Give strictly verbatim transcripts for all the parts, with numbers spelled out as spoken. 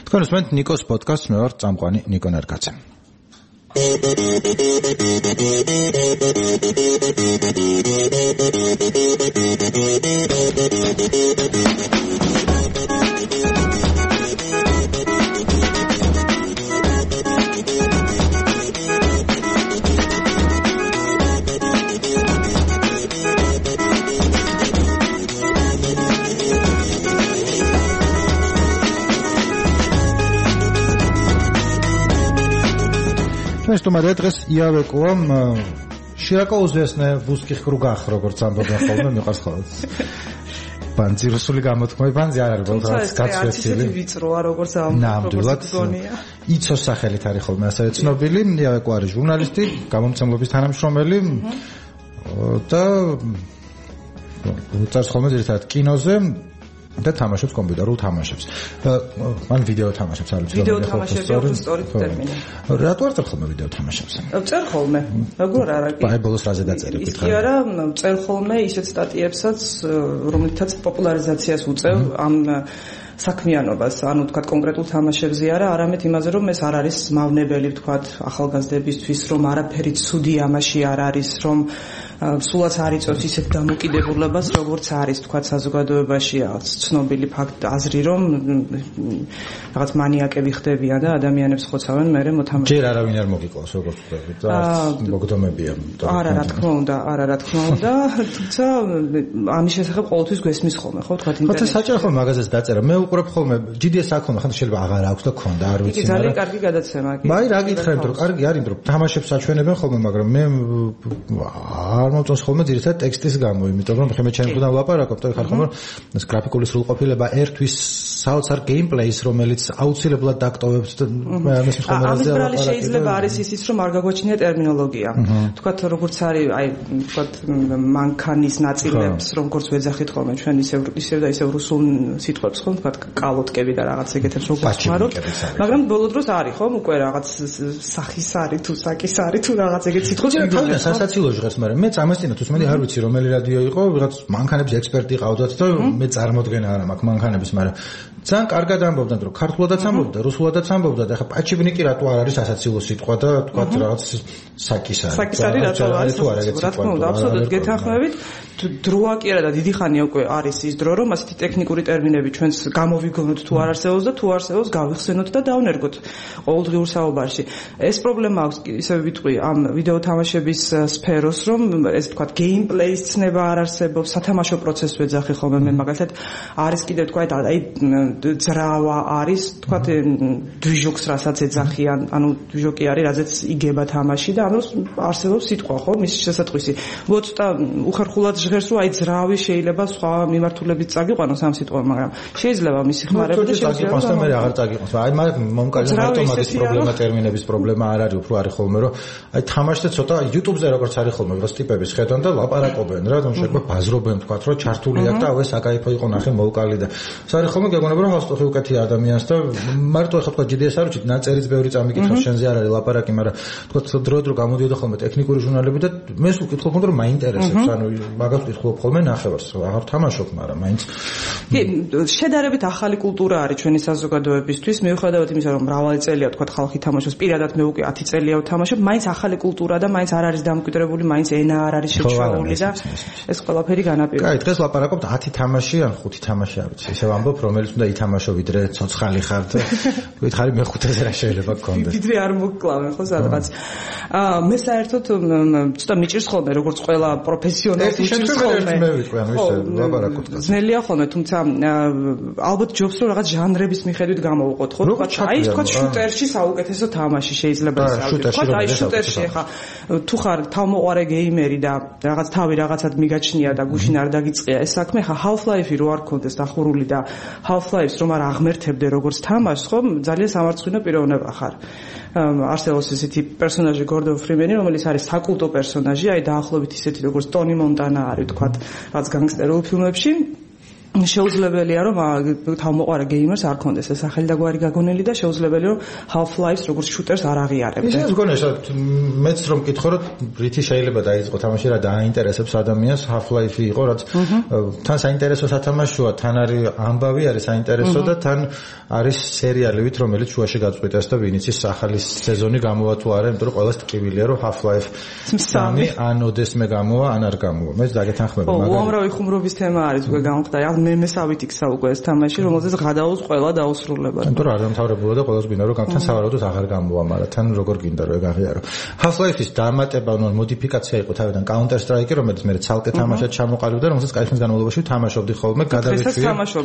თქვენ უსმენთ ნიკოს პოდკასტს, მე ვარ წამყვანი ნიკო ნერგაძე. Სტუმარია დღეს იავეკოა შირაკოუზესნე ვუსკიხ კრუგახ როგორც ამბობენ ხოლმე მიყვარს ხოლმე ბანძი რუსული გამოთქმები ბანძი არ არის ბოლოს გაცვეთილი ვიწროა როგორც ამბობენ იცოს სახელით არის ხოლმე ასევე ცნობილი იავეკო არის ჟურნალისტი გამომცემლობის თანამშრომელი და უწევს ხოლმე ძირითადად კინოზე და თამაშობს კომპიუტერულ თამაშებს. მან ვიდეო თამაშებს არის. ვიდეო თამაშები აქვს სწორი ტერმინი. რატო არ წერ ხოლმე ვიდეო თამაშებს? წერ ხოლმე. როგორ არა კი. აი ბოლოს რაზე დაწერე გითხარი. კი არა, წერ ხოლმე ისეთ სტატიებსაც, რომლითაც პოპულარიზაციას უწევ ამ საქმიანობას, ანუ თქვა კონკრეტულ თამაშებზე არა, არამედ იმაზე, რომ ეს არ არის მავნებელი, თქვა ახალგაზრდებისთვის, რომ არაფერი ცუდი ამაში არ არის, რომ სულაც არ იწევს ისეთ დამოკიდებულებას, როგორც არის თქვა საზოგადოებაში რაღაც ცნობილი ფაქტ აზრი, რომ რაღაც მანიაკები ხდებიან და ადამიანებს ხოცავენ, მერე მოთამაშე. ჯერ არავინ არ მოგიკლავს, როგორც ვთქვი, და მოგდომებია. არა, რა თქმა უნდა, არა, რა თქმა უნდა, თუმცა ამის შესახებ ყოველთვის გვესმის ხოლმე, ხო, თქვა ინტერნეტში. ხო, საჭირო ხოლმე მაგაზეც დაწერა. მე უყურებ ხოლმე ჯი დი ეს აქ ხოლმე, ხან შეიძლება აღარ აქვს და ქონდა, არ ვიცი, მაგრამ ძალიან კარგი გადაცემა კი. მაი რა გითხრა, იმიტომ რომ კარგი არის, იმიტომ რომ თამაშებს აჩვენებენ ხოლმე, მაგრამ მე არ მომწონს ხოლმე ძირითადად ტექსტის გამო, იმიტომ რომ ხემე ჩემს გუნდამ ვლაპარაკობ, და ხარ ხოლმე ეს გრაფიკული სრულყოფილება ერთვის საოცარ გეიმპლეის, რომელიც აუცილებლად დაქტოვებს და ამის ხოლმე რაზე ვლაპარაკობ. შეიძლება არის ისიც, რომ არ გაგვაჩნია ტერმინოლოგია. თქვათ როგორც არის, აი, თქვათ მანქანის ნაწილებს, როგორც ვეძახით ხოლმე ჩვენ ისევ ისევ და ისევ რუსულ სიტყვებს ხომ, თქვათ კალოტკები და რაღაც ეგეთებს როგორც ხმარობთ. მაგრამ ბოლო დროს არის ხომ უკვე რაღაც სახის არის თუ საკის არის თუ რაღაც ეგეთ სიტყვები. თავი სასაცილო ჟღერს, მაგრამ მე წამესწინა თუ მე არ ვიცი რომელი რადიო იყო, რაღაც მანქანების ექსპერტი ყავდათ და მე წარმოდგენა არ მაქვს მანქანების, მაგრამ ძალიან კარგად ამბობდნენ, რომ ქართულადაც ამბობდა, რუსულადაც ამბობდა და ხა პაჩიბნიკი რატო არ არის სასაცილო სიტყვა და თქვათ რაღაც საკის არის. საკის არის რატო არის? რა თქმა უნდა, აბსოლუტურად გეთანხმებით. დროა კი არა და დიდი ხანია უკვე არის ის დრო, რომ ასეთი ტექნიკური ტერმინები ჩვენს გამოვიგონოთ თუ არ არსებობს და თუ არსებობს გავიხსენოთ და დავნერგოთ ყოველდღიურ საუბარში. ეს პრობლემა აქვს, ისევ ვიტყვი, ამ ვიდეო თამაშების სფეროს, რომ ეს თქვათ გეიმპლეის ცნება არ არსებობს, სათამაშო პროცესს ვეძახი ხოლმე მე მაგალითად არის კიდე თქვათ აი ძრავა არის, თქვათ დვიჟოკს რასაც ეძახიან, ანუ დვიჟოკი არის, რაზეც იგება თამაში და ანუ არსებობს სიტყვა ხო, მის შესატყვისი. უცოტა უხერხულად ჟღერს, რომ აი ძრავი შეიძლება სხვა მიმართულებით წაგიყვანოს ამ სიტყვამ, მაგრამ შეიძლება მისი ხმარება და წაგიყვანოს და მე აღარ წაგიყვანოს. აი მაგ მომკარგე მარტო მაგის პრობლემა, ტერმინების პრობლემა არ არის, უფრო არის ხოლმე, რომ აი თამაშზე ცოტა YouTube-ზე როგორც არის ხოლმე, როგორც ტიპების ხედავენ და ლაპარაკობენ რა, რომ შეიძლება ბაზრობენ, თქვათ, რომ ჩართული აქვს და აუ ეს აკაიფო იყო ნახე მოვკალი და ეს არის ხოლმე გეგონება რომ ჰასტოხი უკეთი ადამიანს და მარტო ეხლა თქვა ჯი დი ეს არ ვიცი, ნაწერიც ბევრი წამიკითხავს, შენზე არ არის ლაპარაკი, მაგრამ თქვათ დრო-დრო გამოდიოდა ხოლმე ტექნიკური ჟურნალები და მე სულ ვკითხულობ ხოლმე რომ მაინტერესებს, ანუ მაგას ვკითხულობ ხოლმე ნახევარს, აღარ თამაშობ, მაგრამ მაინც კი, შედარებით ახალი კულტურა არის ჩვენი საზოგადოებისთვის, მიუხედავად იმისა, რომ მრავალი წელია თქვათ ხალხი თამაშობს, პირადად მე უკვე ათი წელია ვთამაშობ, მაინც ახალი კულტურა და მაინც არ არის დამკვიდრებული, მაინც ენა არ არის შეჩვეული და ეს ყველაფერი განაპირობა. კაი, დღეს ლაპარაკობთ ათი თამაში ან ხუთი თამაში, არ ვიცი, ისევ ამბობ, რომელიც უნდა ითამაშო ვიდრე ცოცხალი ხარ და ვითხარი მე ხუთაზე რა შეიძლება გქონდეს. ვიდრე არ მოგკლავენ ხო სადღაც. აა მე საერთოდ ცოტა მიჭირს ხოლმე, როგორც ყველა პროფესიონალი მიჭირს ხოლმე. მე ვიტყვი, ანუ ისე ლაპარაკობთ. ძნელია ხოლმე, თუმცა ალბათ ჯობს რომ რაღაც ჟანრების მიხედვით გამოვუყოთ, ხო? აი თქვა შუტერში საუკეთესო თამაში შეიძლება ისე. ხო, აი შუტერში ხა თუ ხარ თავმოყარე გეიმერი და რაღაც თავი რაღაცად მიგაჩნია და გუშინ არ დაგიწყია ეს საქმე, ხა Half-Life-ი რო არ გქონდეს დახურული და Half-Life-ს რომ არ აღმერთებდე როგორც თამაშს, ხო, ძალიან სამარცხვინო პიროვნება ხარ. არსებობს ესეთი პერსონაჟი Gordon Freeman, რომელიც არის საკულტო პერსონაჟი, აი დაახლოებით ისეთი როგორც Tony Montana არის, თქვათ, რაც განგსტერულ ფილმებში. შეუძლებელია რომ თავმოყარა გეიმერს არ კონდეს ეს სახელი და გვარი გაგონილი და შეუძლებელია რომ Half-Life-ს როგორც შუტერს არ აღიარებდნენ. ისე მგონია მეც რომ მკითხო რომ რითი შეიძლება დაიწყო თამაში რა დაინტერესებს ადამიანს Half-Life იყო რაც თან საინტერესო სათამაშოა თან არის ამბავი არის საინტერესო და თან არის სერიალებიც რომელიც შუაში გაწყვიტეს და ვინც ის ახალი სეზონი გამოვა თუ არა იმიტომ რომ ყველას ტკივილია რომ Half-Life სამი ან ოდესმე გამოვა ან არ გამოვა მე დაგეთანხმები მაგრამ უამრავი ხუმრობის თემა არის უკვე გამხდარი მე მესავით იქცა უკვე ეს თამაში რომელზეც გადაუს ყველა დაუსრულებად იმიტომ რომ არ დამთავრებულა და ყველას გინდა რომ თან სავარაუდოდ აღარ გამოვა მაგრამ თან როგორ გინდა რომ ეგაღიარო Half-Life-ის დამატება ანუ მოდიფიკაცია იყო თავიდან Counter-Strike-ი რომელიც მე ცალკე თამაშად ჩამოყალიბდა რომელსაც კაი ხნის განმავლობაში თამაშობდი ხოლმე გადავიშვი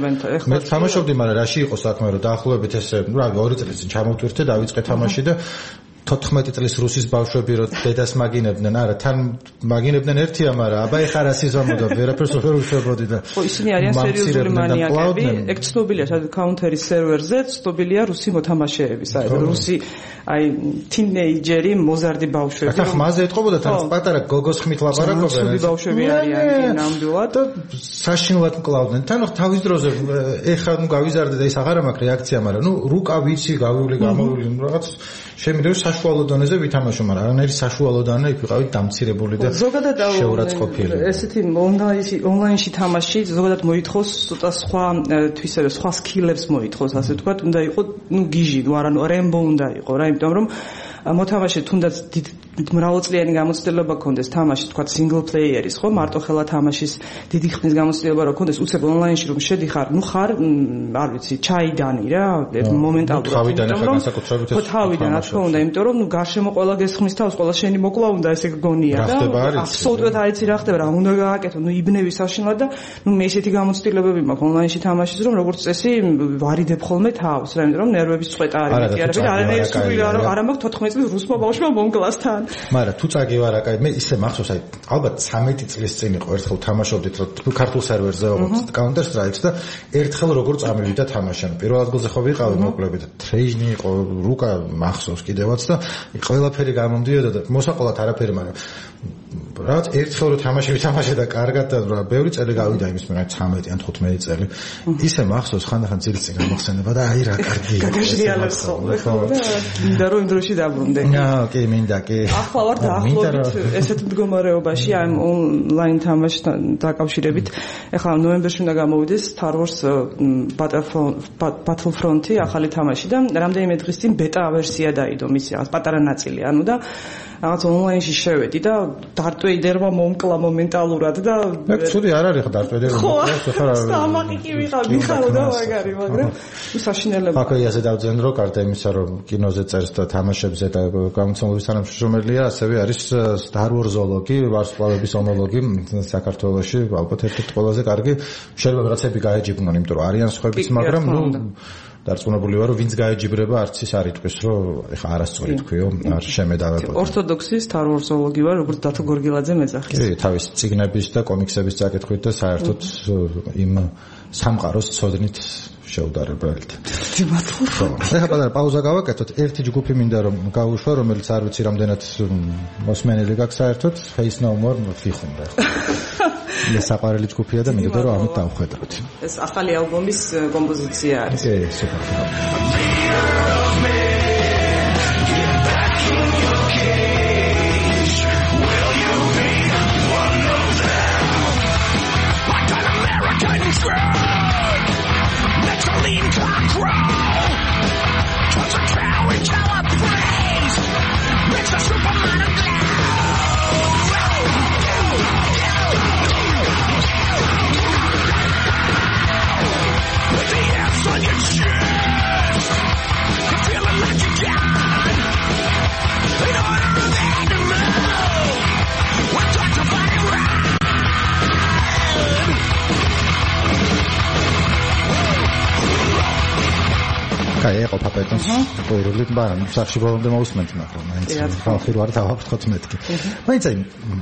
მე თამაშობდი მაგრამ რაში იყო საქმე რომ დაახლოებით ესე ნუ რავი ორი წელი წინ ჩამოვთვირთე დავიწყე თამაში და თოთხმეტი წლის რუსის ბავშვები რო დედას მაგინებდნენ არა თან მაგინებდნენ ერთია მაგრამ აბა ეხა რა სიზამოდა ვერაფერს ვერ უშვებოდი და ხო ისინი არიან სერიოზული მანიაკები ეგ ცნობილია სადაც Counter-ის სერვერზე ცნობილია რუსი მოთამაშეები საერთოდ რუსი აი თინეიჯერი მოზარდი ბავშვები ახლა ხმაზე ეთყობოდა თან პატარა გოგოს ხმით ლაპარაკობენ რუსი ბავშვები არიან ნამდვილად და საშინლად მკლავდნენ თან თავის დროზე ეხა ნუ გავიზარდე და ის აღარა მაქვს რეაქცია მაგრამ ნუ რუკა ვიცი გავივლი გამოვილი რაღაც შემიძლია საშუალო დონეზე ვითამაშო, მაგრამ არანაირი საშუალო დონე იქ ვიყავით დამცირებული და შეურაცხყოფილი. ესეთი ონლაინში ონლაინში თამაში ზოგადად მოითხოვს ცოტა სხვა თვისებებს, სხვა სკილებს მოითხოვს, ასე ვთქვათ, უნდა იყოს, ну, გიჟი, ну, არა, რემბო უნდა იყოს, რა, იმიტომ რომ მოთამაშე თუნდაც მრავალწლიანი გამოცდილება გქონდეს თამაში, თქვა single player-ის, ხო, მარტო ხელა თამაშის დიდი ხნის გამოცდილება რო გქონდეს, უცებ ონლაინში რომ შედიხარ, ну, ხარ, არ ვიცი, ჩაიდანი რა, მომენტალურად. თავიდან ახლა განსაკუთრებით ეს თავიდან, რა თქმა უნდა, იმიტომ რომ ну, გარშემო ყველა გესხმის თავს, ყველა შენი მოკლა უნდა ესე გგონია და აბსოლუტურად არ იცი რა ხდება, რა უნდა გააკეთო, ну, იბნევი საშინლად და ну, მე ესეთი გამოცდილებები მაქვს ონლაინში თამაშის, რომ როგორც წესი ვარიდებ ხოლმე თავს, რა, იმიტომ რომ ნერვების წვეტა არის მეტიარები და არანაირი სურვილი არა მაქვს თოთხმეტი წლის რუსმა ბავშვმა მომკლასთან. მაგრამ თუ წაგივარ აკაი მე ისე მახსოვს აი ალბათ ცამეტი წლის წინ იყო ერთხელ თამაშობდით რომ ქართულ სერვერზე ვიყავით Counter-Strike-ს და ერთხელ როგორ წამივიდა თამაში. პირველ ადგილზე ხო ვიყავი მოკლებით და ტრეიჟნი იყო რუკა მახსოვს კიდევაც და ყველაფერი გამომდიოდა და მოსაყოლად არაფერი მაგრამ რაც ერთხელ რო თამაში ვითამაშე და კარგად და ბევრი წელი გავიდა იმის მე ცამეტი ან თხუთმეტი წელი ისე მახსოვს ხანდახან ძილის წინ გამახსენება და აი რა კარგი გაგაშრიალებს ხოლმე ხო და მინდა რომ იმ დროში დაბრუნდე. აა კი მინდა კი ახლა ვარ დაახლოებით ესეთ მდგომარეობაში ამ ონლაინ თამაშთან დაკავშირებით ეხლა ნოემბერში უნდა გამოვიდეს Star Wars Battlefront-ი ახალი თამაში და რამდენიმე დღის წინ ბეტა ვერსია დაიდო მისი რაღაც პატარა ნაწილი ანუ და რაღაც ონლაინში შევედი და Darth Vader-მა მომკლა მომენტალურად და მე ცუდი არ არის ხა Darth Vader-მა ხო სამაყი კი ვიყავ მიხარო და მაგარი მაგრამ უსაშინელება აკა ისე დავძენ რომ გარდა იმისა რომ კინოზე წერს და თამაშებზე და გამოცემების თანამშრომელია ასევე არის Star Wars ზოლოგი ვარსკვლავების ომოლოგი საქართველოში ალბათ ერთ-ერთი ყველაზე კარგი შეიძლება რაღაცები გაეჯიბრონ იმიტომ რომ არიან სხვაებიც მაგრამ ნუ დარწმუნებული ვარ რომ ვინც გაეჯიბრება არც ის არ იტყვის რომ ეხა არასწორი თქვიო არ შემედავებოდა ორთოდოქსი Star Wars ზოლოგი ვარ როგორც დათო გორგილაძე მეძახის კი თავის ციგნების და კომიქსების წაკითხვით და საერთოდ იმ სამყაროს ცოდნით შეუდარებელთ. მადლობა. ეხლა პატარა პაუზა გავაკეთოთ. ერთი ჯგუფი მინდა რომ გავუშვა, რომელიც არ ვიცი რამდენად მოსმენელი გაქვს საერთოდ, Face No More ვიხუმრე. ეს საყვარელი ჯგუფია და მინდა რომ ამით დავხედოთ. ეს ახალი ალბომის კომპოზიცია არის. კი, სუპერ. კაი, ეყო პაპეტონს პოირული, მაგრამ სახში ბოლომდე მოусმენთ, მაგრამ მაინც ხალხი ვარ დავაფრთხოთ მეთქი. მაინც აი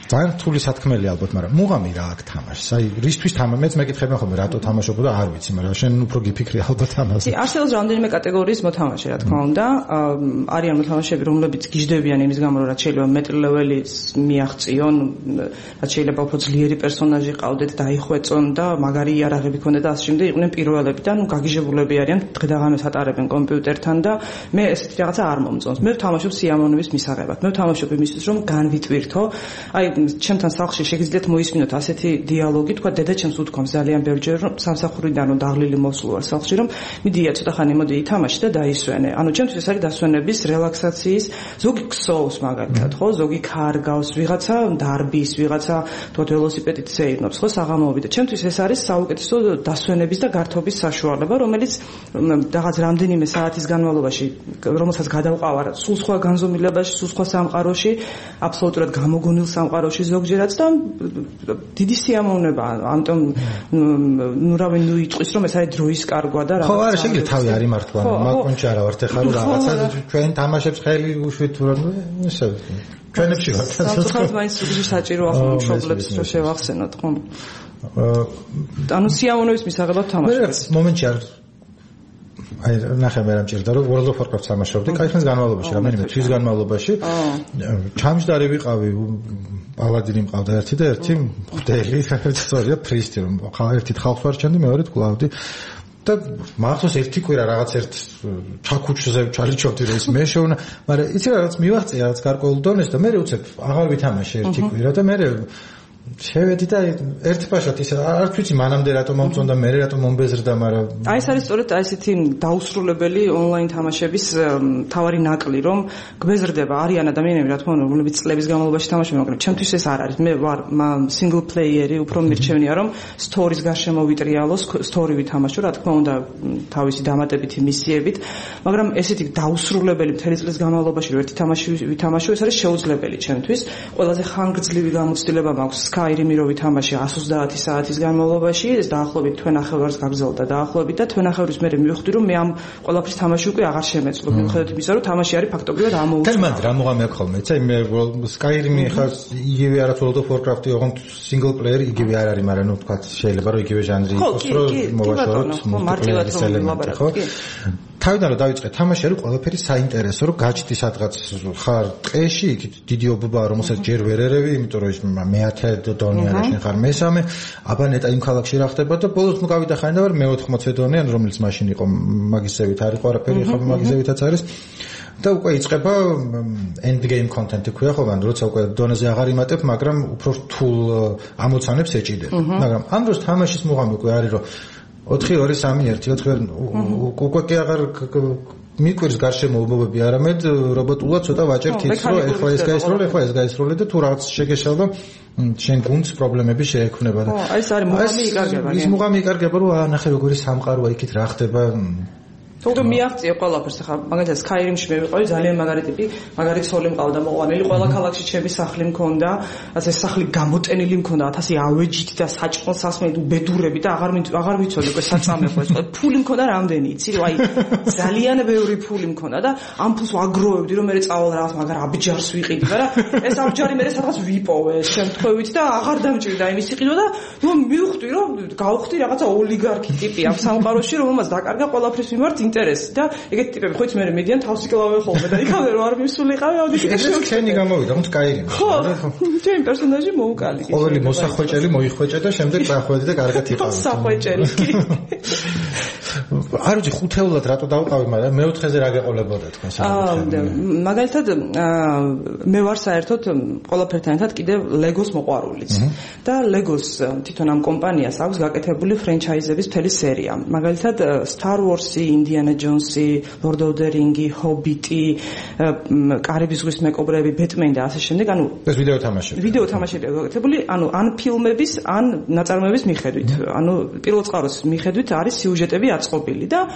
ძალიან რთული სათქმელი ალბათ, მაგრამ მუღამი რა აქ თამაშს? აი, რისთვის თამაშ? მეც მეკითხებიან ხოლმე, რატო თამაშობ და არ ვიცი, მაგრამ შენ უფრო გიფიქრი ალბათ ამაზე. არსებობს რამდენიმე კატეგორიის მოთამაშე, რა თქმა უნდა. არიან მოთამაშეები, რომლებიც გიждდებიან იმის გამო, რომ რაც შეიძლება მეტ-ლეველის მიაღწიონ, რაც შეიძლება უფრო ძლიერი პერსონაჟი ყავდეთ, დაიხვეწონ და მაგარი იარაღები ქონდეთ და ასე შემდეგ, იყვნენ პირველები და ნუ გაგიჟებულები არიან, დღე-დაღამეს ატარებენ კომპიუტერთან და მე ესეთი რაღაცა არ მომწონს. მე ვთამაშობ სიამოვნების მისაღებად. მე ვთამაშობ იმისთვის, რომ განვითვირთო. აი, ჩემთან სახლში შეგიძლიათ მოისმინოთ ასეთი დიალოგი, თქვა დედა ჩემს უთქვამს ძალიან ბევრჯერ, რომ სამსახურიდან რომ დაღლილი მოსულ ვარ სახლში, რომ მიდია ცოტა ხანი მოდი ითამაში და დაისვენე. ანუ ჩემთვის ეს არის დასვენების, რელაქსაციის, ზოგი ქსოვს მაგალითად, ხო, ზოგი კარგავს, ვიღაცა დარბის, ვიღაცა თქო ველოსიპედით სეირნობს, ხო, საღამოობით და ჩემთვის ეს არის საუკეთესო დასვენების და გართობის საშუალება, რომელიც რაღაც რამდენიმე საათის განმავლობაში, რომელსაც გადავყავარ სულ სხვა განზომილებაში, სულ სხვა სამყაროში, აბსოლუტურად გამოგონილ სამყაროში ზოგჯერაც და დიდი სიამოვნებაა. ამიტომ ნუ რავი ნუ იტყვის რომ ეს არის დროის კარგვა და რაღაცა. ხო, არა, შეიძლება თავი არ იმართვა, მაგონჩი არა ვართ ეხლა რომ რაღაცა ჩვენ თამაშებს ხელი უშვით რომ ესე ჩვენებში ვართ. საერთოდ მაინც უგზის საჭირო ახლა მშობლებს რომ შევახსენოთ, ხო? ანუ სიამოვნების მისაღებად თამაშობს. მომენტში არ აი ნახე მე რა მჭირდა რომ World of Warcraft თამაშობდი, კაი ხნის განმავლობაში, რამდენიმე თვის განმავლობაში. ჩამჯდარი ვიყავი, პალადინი მყავდა ერთი და ერთი მღვდელი, სწორია ფრისტი, რომ ერთით ხალხს ვარჩენდი, მეორედ კლავდი. და მახსოვს ერთი კვირა რაღაც ერთ ჩაქუჩზე ჩალიჩობდი რომ ის მე შეუნა, მაგრამ იცი რა რაღაც მივაღწია რაღაც გარკვეულ დონეს და მე უცებ აღარ ვითამაშე ერთი კვირა და მე შევედი და ერთ პაშად ის არ ვიცი მანამდე რატომ მომწონდა, მე რატომ მომბეზრდა, მაგრამ აი ეს არის სწორედ აი ესეთი დაუსრულებელი ონლაინ თამაშების თავარი ნაკლი, რომ გბეზრდება არიან ადამიანები, რა თქმა უნდა, რომლებიც წლების განმავლობაში თამაშობენ, მაგრამ ჩემთვის ეს არ არის. მე ვარ single player-ი, უფრო მირჩევნია რომ story-ს გარშემო ვიტრიალო, story ვითამაშო, რა თქმა უნდა, თავისი დამატებითი მისიებით, მაგრამ ესეთი დაუსრულებელი მთელი წლის განმავლობაში რომ ერთი თამაში ვითამაშო, ეს არის შეუძლებელი ჩემთვის. ყველაზე ხანგრძლივი გამოცდილება მაქვს Skyrim-ი რო ვითამაში one hundred twenty საათის განმავლობაში, ეს დაახლოებით თვენახევარს გაგრძელდა დაახლოებით და თვენახევრის მერე მივხვდი რომ მე ამ ყველაფრის თამაში უკვე აღარ შემეძლო. მიუხედავად იმისა რომ თამაში არის ფაქტობრივად ამოუწურა. თერმან რა მოღამე აქვს ხოლმე, იცი მე Skyrim-ი ხა იგივე არაც World of Warcraft-ი, ოღონდ single player იგივე არ არის, მაგრამ ნუ თქვა შეიძლება რომ იგივე ჟანრი იყოს, რომ მოვაშოროთ multiplayer-ის ელემენტი, ხო? თავიდან რომ დავიწყე თამაში არის ყველაფერი საინტერესო, რომ გაჩდი სადღაც ხარ ტყეში, იქით დიდი ობობა რომელსაც ჯერ ვერ ერევი, იმიტომ რომ ის მეათე დონე არის, შენ ხარ მესამე, აბა ნეტა იმ ქალაქში რა ხდება და ბოლოს ნუ გავიდა ხანი და ვარ მეოთხმოცე დონე, ან რომელიც მაშინ იყო მაგისევით არის, ყველაფერი ხა მაგისევითაც არის. და უკვე იწყება end game content-ი ქვია ხო, ან როცა უკვე დონეზე აღარ იმატებ, მაგრამ უფრო რთულ ამოცანებს ეჭიდებ. მაგრამ ამ დროს თამაშის მუღამი უკვე არის რომ ოთხი ორი სამი ერთი ოთხი უკვე კი აღარ მიკვირს გარშემო ობობები, არამედ რობოტულად ცოტა ვაჭერთ ის რომ ეხლა ეს გაისროლე, ეხლა ეს გაისროლე და თუ რაღაც შეგეშალ და შენ გუნდს პრობლემები შეექმნება და აი ეს არის მუღამი იკარგება. ის მუღამი იკარგება რომ ნახე როგორი სამყაროა იქით რა ხდება. თუმცა მიაღწია ყველაფერს, ხა მაგალითად Skyrim-ში მე ვიყავი ძალიან მაგარი ტიპი, მაგარი ცოლი მყავდა მოყვანილი, ყველა ქალაქში ჩემი სახლი მქონდა, ასე სახლი გამოტენილი მქონდა ათასი ავეჯით და საჭმელ სასმელით უბედურები და აღარ აღარ ვიცოდი უკვე საწამებო ეს ფული მქონდა რამდენი, იცი რომ აი ძალიან ბევრი ფული მქონდა და ამ ფულს ვაგროვებდი რომ მე წავალ რაღაც მაგარ აბჯარს ვიყიდი, მაგრამ ეს აბჯარი მე სადღაც ვიპოვე შემთხვევით და აღარ დამჭირდა იმის იყიდო და ნუ მივხვდი რომ გავხდი რაღაცა ოლიგარქი ტიპი ამ სამყაროში, რომელმაც დაკარგა ყველაფრის მიმართ ინტერესი და ეგეთი ტიპები ხო იცი მე მედიან თავს იკლავენ ხოლმე და იქამდე რომ არ მისულიყავი აუდიტი ეს ჩვენი გამოვიდა მოთ Skyrim-ში. ხო, ჩემი პერსონაჟი მოუკალი. ყოველი მოსახვეჭელი მოიხვეჭა და შემდეგ წახვედი და კარგად იყავი. მოსახვეჭელი. არ ვიცი ხუთეულად რატო დავყავი, მაგრამ მეოთხეზე რა გეყოლებოდა თქვენ საერთოდ. მაგალითად მე ვარ საერთოდ ყველაფერთან ერთად კიდევ Lego-ს მოყვარულიც და Lego-ს თვითონ ამ კომპანიას აქვს გაკეთებული ფრენჩაიზების მთელი სერია. მაგალითად Star Wars-ი, Indiana Jones-ი, Lord of the Rings-ი, Hobbit-ი, კარიბის ზღვის მეკობრეები, Batman და ასე შემდეგ. ანუ ეს ვიდეო თამაშები. ვიდეო თამაშებია გაკეთებული, ანუ ან ფილმების, ან ნაწარმოების მიხედვით. ანუ პირველ წყაროს მიხედვით არის სიუჟეტები აწყობილი და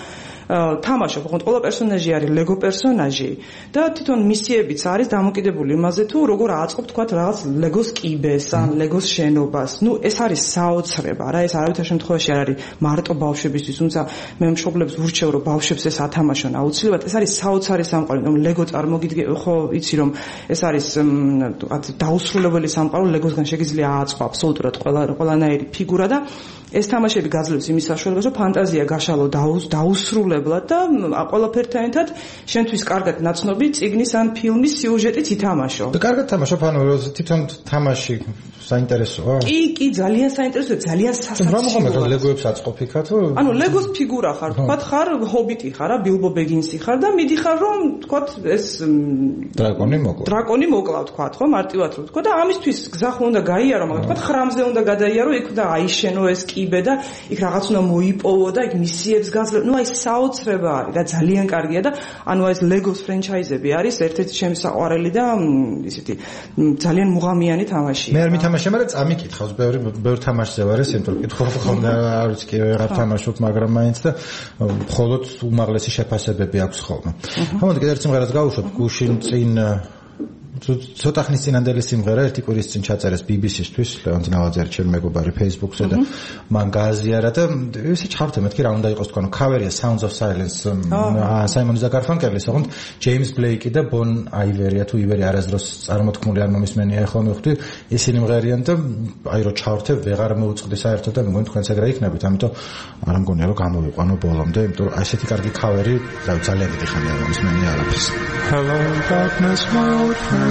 თამაშობ, ოღონდ ყველა პერსონაჟი არის ლეგო პერსონაჟი და თვითონ მისიებიც არის დამოკიდებული იმაზე თუ როგორ აწყობ თქვა რაღაც ლეგოს კიბეს ან ლეგოს შენობას. ნუ ეს არის საოცრება რა, ეს არავითარ შემთხვევაში არ არის მარტო ბავშვებისთვის, თუმცა მე მშობლებს ვურჩევ რომ ბავშვებს ეს ათამაშონ აუცილებლად. ეს არის საოცარი სამყარო, რომ ლეგო წარმოგიდგე, ხო იცი რომ ეს არის დაუსრულებელი სამყარო, ლეგოსგან შეგიძლია აწყო აბსოლუტურად ყველა ყველანაირი ფიგურა და ეს თამაშები გაძლევს იმის საშუალებას, რომ ფანტაზია გაშალო დაუსრულებლად და ყველაფერთან ერთად შენთვის კარგად ნაცნობი წიგნის ან ფილმის სიუჟეტიც ითამაშო. და კარგად თამაშობ, ანუ თვითონ თამაში საინტერესოა? კი, კი, ძალიან საინტერესოა, ძალიან სასაცილოა. რა მოხდა ლეგოებს აწყობ იქა თუ? ანუ ლეგოს ფიგურა ხარ, თქვა ხარ ჰობიტი ხარ, რა ბილბო ბეგინსი ხარ და მიდიხარ რომ თქვა ეს დრაკონი მოკლა. დრაკონი მოკლა თქვა, ხო, მარტივად რომ თქვა და ამისთვის გზა ხო უნდა გაიარო, მაგრამ თქვა ხრამზე უნდა გადაიარო, იქ და აიშენო ეს კიბე და იქ რაღაც უნდა მოიპოვო და იქ მისიებს გაძლევ. ნუ აი საოცრება არის და ძალიან კარგია და ანუ ეს ლეგოს ფრენჩაიზები არის ერთ-ერთი ჩემი საყვარელი და ისეთი ძალიან მუღამიანი თამაში. მე არ მითამაშე, მაგრამ წამიკითხავს, ბევრი ბევრ თამაშზე ვარ ეს, იმიტომ რომ კითხვა ხომ არ ვიცი კი ვეღარ თამაშობ, მაგრამ მაინც და მხოლოდ უმაღლესი შეფასებები აქვს ხოლმე. ხომ კიდევ ერთ სიმღერას გავუშვებ, გუშინ წინ ცოტა ხნის წინანდელი სიმღერა ერთი კვირის წინ ჩაწერეს ბი ბი სი-ისთვის, ლეონტი ნავაძე ჩემი მეგობარი Facebook-ზე და მან გააზიარა და ესე ჩავთე მეთქი რა უნდა იყოს თქვა, ქავერია Sounds of Silence, საიმონ ზაგარფანკელის, ოღონდ ჯეიმს ბლეიკი და ბონ აივერია თუ ივერი არასდროს წარმოთქმული არ მომისმენია, ახლა მივხვდი ისინი მღერიან და აი რო ჩავთე ვეღარ მოუწყდი საერთოდ და მეგონი თქვენც ეგრე იქნებით, ამიტომ არ მგონია რომ გამოვიყვანო ბოლომდე, იმიტომ რომ ასეთი კარგი ქავერი ძალიან დიდი ხანია მომისმენია არაფერს. Hello darkness my old friend,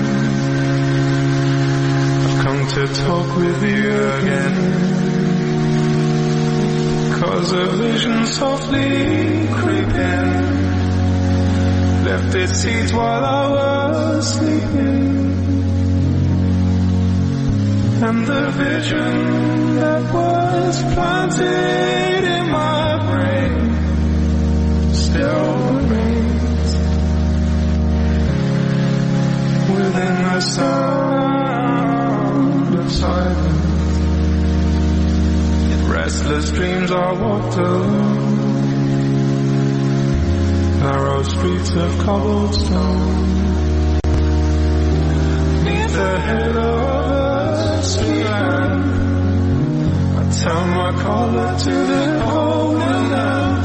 I've come to talk with you again, 'cause a vision softly creeping left its seeds while I was sleeping, and the vision that was planted in my brain still remains within the sound of silence. In restless dreams I walked alone, narrow streets of cobblestone, neath the halo of a street lamp. I turned my collar to the holy lamp,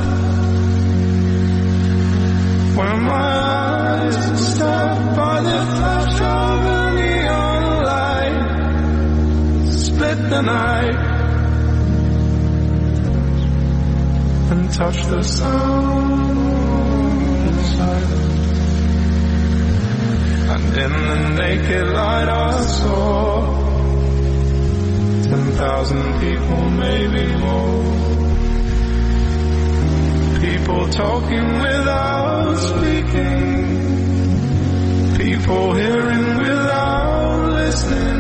when my eyes were stabbed by the flash of a neon light, split the night and touched the sound of silence. And in the naked light I saw ten thousand people, maybe more, people talking without speaking, people hearing without listening,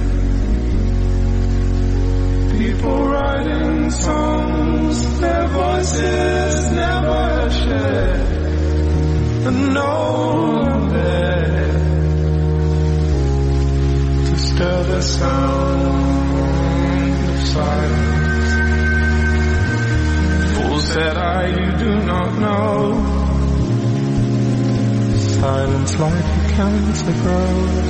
people writing songs their voices never shared, and no one there to stir the sound of silence. Fools said I, you do not know, silence like a cancer grows.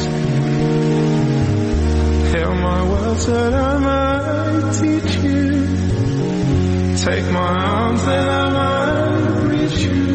Hear my words that I might teach you, take my arms that I might reach you,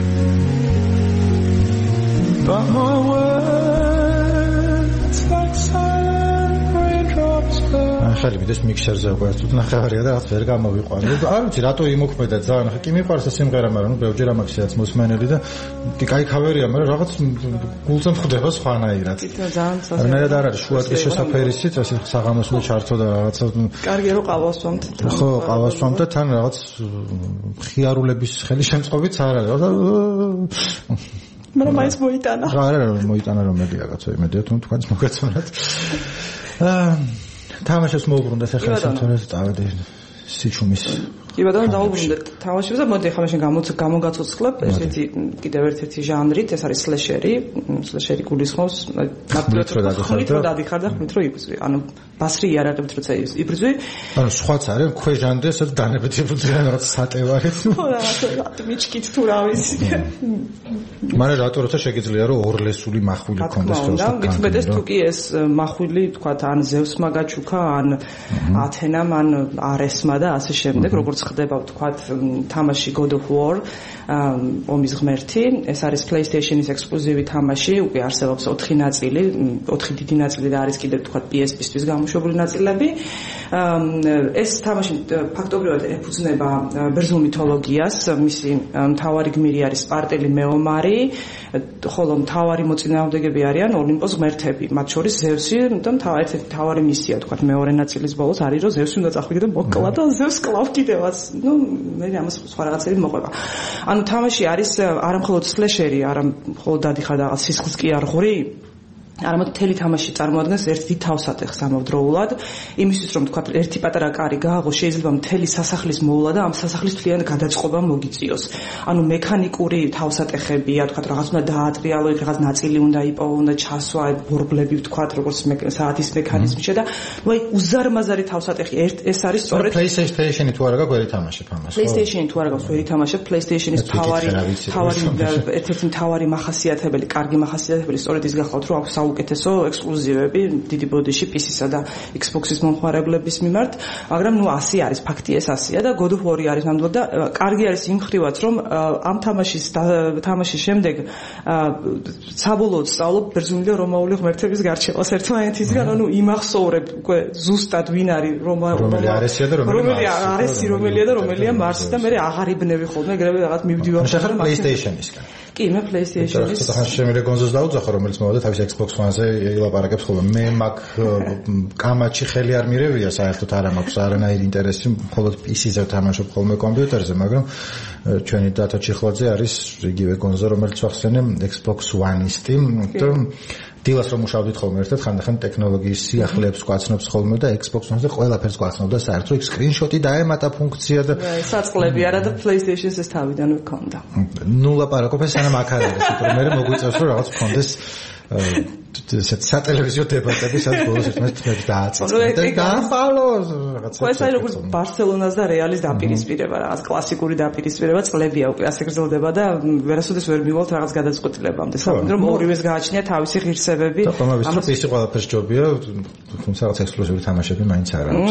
but my words like silent raindrops fall. ახალი ვიდეს მიქსერზე ვყავთ ნახევარია და რაღაც ვერ გამოვიყვანე. არ ვიცი რატო იმოქმედა ძალიან, ხა კი მიყვარს ეს სიმღერა, მაგრამ ნუ ბევრჯერ ამაქსიაც მოსმენელი და კი кай ქავერია, მაგრამ რაღაც გულზე მხვდება სხვანაირად. თვითონ ძალიან სასწაული. არანაირად არ არის შუადღის შესაფერისით, ეს საღამოს ჩართო და რაღაცა კარგი რომ ყავასვამთ. ხო, ყავასვამთ და თან რაღაც ხიარულების ხელი შემწყობით არ არის. მაგრამ მაინც მოიტანა. არა, არა, მოიტანა რომელი რაღაცა იმედია თუ თქვენც მოგეცანათ. აა თამაშებს მოუბრუნდეთ ახლა სამთავროს წავედი სიჩუმის კი ბატონო დაუბრუნდეთ თამაშებზე და მოდი ახლა მაშინ გამოგაცოცხლებ ესეთი კიდევ ერთ-ერთი ჟანრით ეს არის სლეშერი სლეშერი გულისხმობს ნაპრეთ რო დადიხარ და ხმით რო იბრძვი ანუ ბასრი არ არის როცა იბრძვი ანუ სხვაც არის ქვეჟანრი ესაც დანებითი იბრძვიან რაღაც სატევარით ხო რა მიჩკით თუ რა ვიცი მაგრამ რატო როცა შეგიძლია რომ ორლესული מחვილი გქონდეს ხელს და გითხრდეს თუ კი ეს מחვილი თქვა ან ზევსმა გაჩუქა ან ათენამ ან არესმა და ასე შემდეგ როგორც ხდება თქვა თამაში God of War ომის ღმერთი ეს არის PlayStation-ის ექსკლუზივი თამაში უკვე არსებობს ოთხი ნაწილი ოთხი დიდი ნაწილი და არის კიდევ თქვა P S P-ისთვის გამოშვებული ნაწილები ეს თამაში ფაქტობრივად ეფუძნება ბერძნულ მითოლოგიას მისი მთავარი გმირი არის სპარტელი მეომარი ხოლო მთავარი მოწინააღმდეგეები არიან ოლიმპოს ღმერთები მათ შორის ზევსი და ერთ-ერთი მთავარი მისია თქვა მეორე ნაწილის ბოლოს არის რომ ზევსი უნდა წახვიდე და მოკლა და ზევს კლავ კიდევაც ნუ მე ამას სხვა რაღაცები მოყვება ანუ თამაში არის არა მხოლოდ სლეშერი არა მხოლოდ დადიხარ და სისხლს კი არ ღვრი არამედ მთელი თამაში წარმოადგენს ერთ დიდ თავსატეხს ამავდროულად იმისთვის რომ თქვა ერთი პატარა კარი გააღოს შეიძლება მთელი სასახლის მოვლა და ამ სასახლის მთლიან გადაწყობა მოგიწიოს ანუ მექანიკური თავსატეხებია თქვა რაღაც უნდა დაატრიალო რაღაც ნაწილი უნდა იპოვო უნდა ჩასვა ბორბლები თქვა როგორც საათის მექანიზმი შედა ნუ აი უზარმაზარი თავსატეხი ერთ ეს არის სწორედ PlayStation-ი თუ არა გაგვერი თამაშებ ამას PlayStation-ი თუ არა გაქვს ვერი თამაშებ PlayStation-ის თავარი თავარი ერთ-ერთი მთავარი მახასიათებელი კარგი მახასიათებელი სწორედ ის გახლავთ რომ აქვს უკეთესო ექსკლუზივები დიდი ბოდიში P C-სა და Xbox-ის მომხმარებლების მიმართ, მაგრამ ნუ ასე არის, ფაქტი ეს ასეა და God of War არის ნამდვილად და კარგი არის იმ ხრივაც, რომ ამ თამაშის თამაშის შემდეგ საბოლოოდ სწავლობ ბერძნული და რომაული ღმერთების გარჩევას ერთმანეთისგან, ანუ იმახსოვრებ უკვე ზუსტად ვინ არის რომელი არესია და რომელი არესი რომელია და რომელია მარსი და მე აღარ იბნევი ხოლმე ეგრევე რაღაც მივდივარ ხოლმე PlayStation-ისგან კი მე PlayStation-ის ცოტა ხანში შემიძლია კონსოლს დაუძახო რომელიც მოვიდა თავის Xbox One-ზე ილაპარაკებს ხოლმე მე მაგ კამაჩი ხელი არ მირევია საერთოდ არ მაქვს არანაირი ინტერესი მხოლოდ P C-ზე ვთამაშობ ხოლმე კომპიუტერზე მაგრამ ჩვენი დატა ჩიხლაძე არის იგივე კონსოლი რომელიც ვახსენე Xbox One-ისტი და დილას რომ მუშავდით ხოლმე ერთად ხანდახან ტექნოლოგიის სიახლეებს გვაცნობს ხოლმე და Xbox One-ზე ყველაფერს გვაცნობდა საერთოდ სკრინშოტი დაემატა ფუნქცია და საწყლები არა და PlayStation-ს ეს თავიდანვე ქონდა. ნუ ლაპარაკობ ეს არა მაგ არის, იმიტომ რომ მე მოგვიწევს რომ რაღაც ქონდეს ესეთ სატელევიზიო დებატები სადაც ბოლოს ერთმანეთს დააწესდა და დაასწავლო რაღაცა. ეს არის როგორც ბარსელონას და რეალის დაპირისპირება, რაღაც კლასიკური დაპირისპირება წლებია უკვე ასე გრძელდება და ვერასოდეს ვერ მივალთ რაღაც გადაწყვეტილებამდე. სამით რომ ორივეს გააჩნია თავისი ღირსებები. ამას ის ყველაფერს ჯობია, თუმცა რაღაც ექსკლუზიური თამაშები მაინც არ აქვს.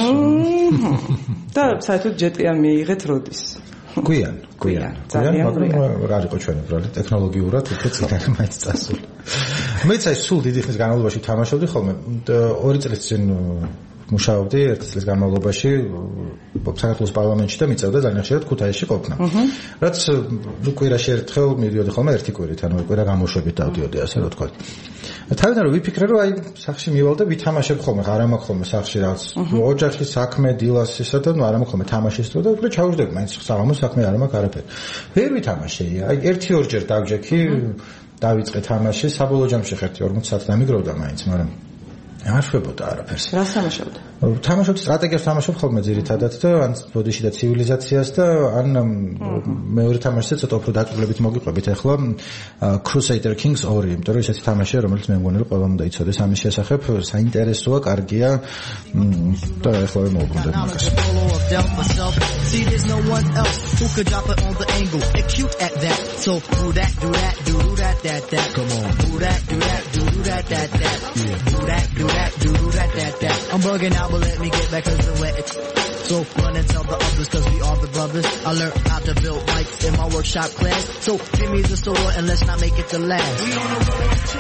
და საერთოდ ჯეტ ია მიიღეთ როდის? გვიან, გვიან. ძალიან მაგრამ რა იყო ჩვენი ბრალი ტექნოლოგიურად უფრო წინარე მაინც წასული. მეც აი სულ დიდი ხნის განმავლობაში თამაშობდი ხოლმე ორი წლის წინ მუშაობდი ერთი წლის განმავლობაში საქართველოს პარლამენტში და მიწევდა ძალიან ხშირად ქუთაისში ყოფნა. რაც ნუ კვირაში ერთხელ მივიდიოდი ხოლმე ერთი კვირით, ანუ კვირა გამოშვებით დავდიოდი ასე რა თქვა. თავიდან რომ ვიფიქრე რომ აი სახში მივალ და ვითამაშებ ხოლმე, არ ამაქვს ხოლმე სახში რაღაც ოჯახის საქმე, დილას ისა და ნუ არ ამაქვს ხოლმე თამაშის დრო და უკვე ჩავждები, მაინც საღამოს საქმე არ ამაქვს არაფერი. ვერ ვითამაშე, აი ერთი ორჯერ დავჯექი, დავიწყე თამაში, საბოლოო ჯამში ხერთი ორმოცი საათი დამიგროვდა მაინც, მაგრამ არ შვებოდა არაფერს. რა თამაშობდი? თამაშობ სტრატეგიას თამაშობ ხოლმე ძირითადად და ან ბოდიში და ცივილიზაციას და ან მეორე თამაშზე ცოტა უფრო დაწვრილებით მოგიყვებით ახლა Crusader Kings ორი, იმიტომ რომ ესეთი თამაშია, რომელიც მე მგონი რომ ყველამ უნდა იცოდეს ამის შესახებ, საინტერესოა, კარგია და ახლა მოვუბრუნდეთ მაგას. See there's no one else who could drop it on the angle. Acute at that. So do that, do that, do that, that, that. Come on. Do that, do that, do that, that, that. Yeah. Do that, do that, do that, that, that. I'm bugging out, but let me get back cause the way it's so run and tell the others cause we are the brothers. I learned how to build bikes in my workshop class. So give me the store and let's not make it the last. We on the road to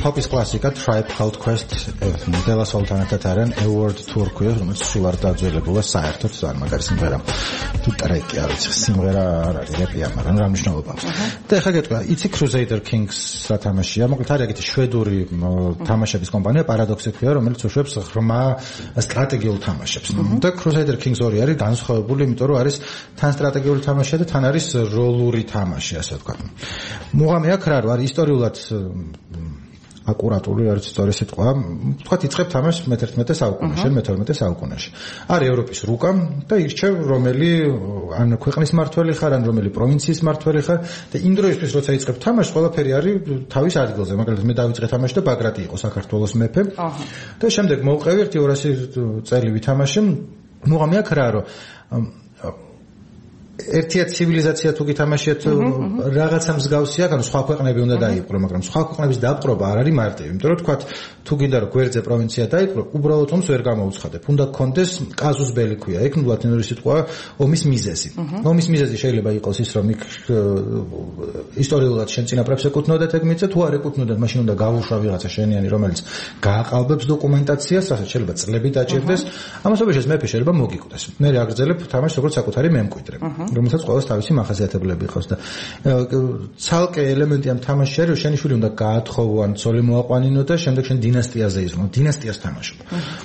pop-ის კლასიკა Tribe Called Quest დელა სოლთან ერთად არიან A World Tour ქვია, რომელიც სულ არ დაძველებულა საერთოდ ძალიან მაგარი სიმღერა. თუ ტრეკი არის, სიმღერა არ არის, რეპია, მაგრამ რა მნიშვნელობა აქვს. და ეხლა გეტყვი, იცი Crusader Kings რა თამაშია? მოკლედ არის ეგეთი შვედური თამაშების კომპანია Paradox ქვია, რომელიც უშვებს ღრმა სტრატეგიულ თამაშებს. და Crusader Kings ორი არის განსხვავებული, იმიტომ რომ არის თან სტრატეგიული თამაშია და თან არის როლური თამაში, ასე ვთქვათ. მუღამი აქ რა არის ისტორიულად აკურატული არის ისტორიის სიტყვა. ვთქვათ, იწყებ თამაშს მე-თერთმეტე საუკუნეში, მე-თორმეტე საუკუნეში. არის ევროპის რუკა და ირჩევ რომელი ან ქვეყნის მართველი ხარ, ან რომელი პროვინციის მართველი ხარ და იმ დროისთვის როცა იწყებ თამაშს, ყველაფერი არის თავის ადგილზე. მაგალითად, მე დავიწყე თამაში და ბაგრატი იყო საქართველოს მეფე. აჰა. და შემდეგ მოვყევი ერთი ორასი წელი ვითამაშე. მუღამი აქ რა რომ ერთია ცივილიზაცია თუ გითამაშიათ რაღაცა მსგავსია, ანუ სხვა ქვეყნები უნდა დაიპყრო, მაგრამ სხვა ქვეყნების დაპყრობა არ არის მარტივი. იმიტომ რომ თქვათ, თუ გინდა რომ გვერდზე პროვინცია დაიპყრო, უბრალოდ ომს ვერ გამოუცხადებ. უნდა გქონდეს კაზუს ბელი ქვია. ეგ ლათინური სიტყვა ომის მიზეზი. ომის მიზეზი შეიძლება იყოს ის, რომ იქ ისტორიულად შენ წინაპრებს ეკუთვნოდეთ ეგ მიწა, თუ არ ეკუთვნოდეთ, მაშინ უნდა გავუშვა ვიღაცა შენიანი, რომელიც გააყალბებს დოკუმენტაციას, რასაც შეიძლება წლები დაჭირდეს. ამასობაში ეს მეფე შეიძლება მოგიკვდეს. მე აგრძელებ თამაშს როგორც საკუთარი მემკვიდრე. რომელსაც ყოველს თავისი მახასიათებლები ყავს და ცალკე ელემენტი ამ თამაშში არის, რომ შენი შვილი უნდა გაათხოვო ან ცოლი მოაყვანინო და შემდეგ შენ დინასტიაზე იზრუნო, დინასტიას თამაშობ.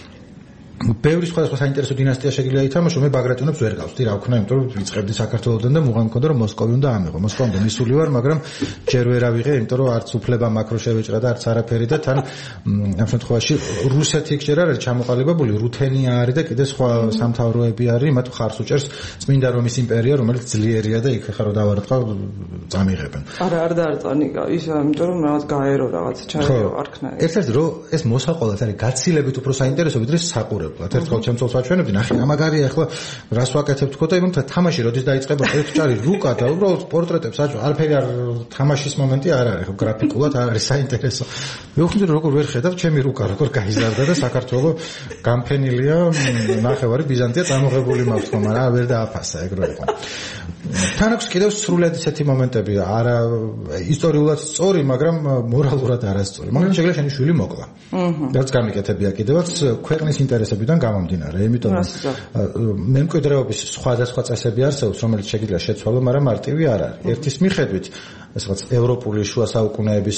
ბევრი სხვადასხვა საინტერესო დინასტია შეგიძლია ითამაშო, მე ბაგრატიონებს ვერ გავხდი, რა ვქნა, იმიტომ რომ ვიწყებდი საქართველოსდან და მუღამი მქონდა, რომ მოსკოვი უნდა ამეღო. მოსკოვამდე მისული ვარ, მაგრამ ჯერ ვერ ავიღე, იმიტომ რომ არც უფლება მაქრო შევეჭრა და არც არაფერი და თან ამ შემთხვევაში რუსეთი იქ ჯერ არ არის ჩამოყალიბებული, რუთენია არის და კიდე სხვა სამთავროები არის, მათ ხარს უჭერს წმინდა რომის იმპერია, რომელიც ძლიერია და იქ ხარო დავარტყა წამიღებენ. არა, არ დაარტყანი, ის იმიტომ რომ რაღაც გაერო რაღაც ჩაერო არქნა. ერთ-ერთი რომ ეს მოსაყოლად არის გაცილებით უფრო საინტერესო ვიდრე საყურე. ერთხელ ჩემწოლს ვაჩვენებდი, ნახე, ამაგარია ახლა რას ვაკეთებ თქო და იმით თამაში როდის დაიწყება ერთ ჭარი რუკა და უბრალოდ პორტრეტებს აჭო, არაფერი არ თამაშის მომენტი არ არის, ხო გრაფიკულად არ არის საინტერესო. ვიხდი რომ როგორ ვერ ხედავ ჩემი რუკა როგორ გაიზარდა და საქართველოს გამფენილია, ნახევარი ბიზანტია წამოღებული მაქვს, ხო, მაგრამ ვერ დააფასა ეგ რო იყო. თან აქვს კიდევ სრულად ისეთი მომენტები, არა ისტორიულად სწორი, მაგრამ მორალურად არასწორი. მაგრამ შეიძლება შენი შვილი მოკლა. რაც გამიკეთებია კიდევაც ქვეყნის ინტერესებიდან გამომდინარე, იმიტომ რომ მემკვიდრეობის სხვადასხვა წესები არსებობს, რომელიც შეიძლება შეცვალო, მაგრამ მარტივი არ არის. ერთის მიხედვით, ესეც ევროპული შუა საუკუნეების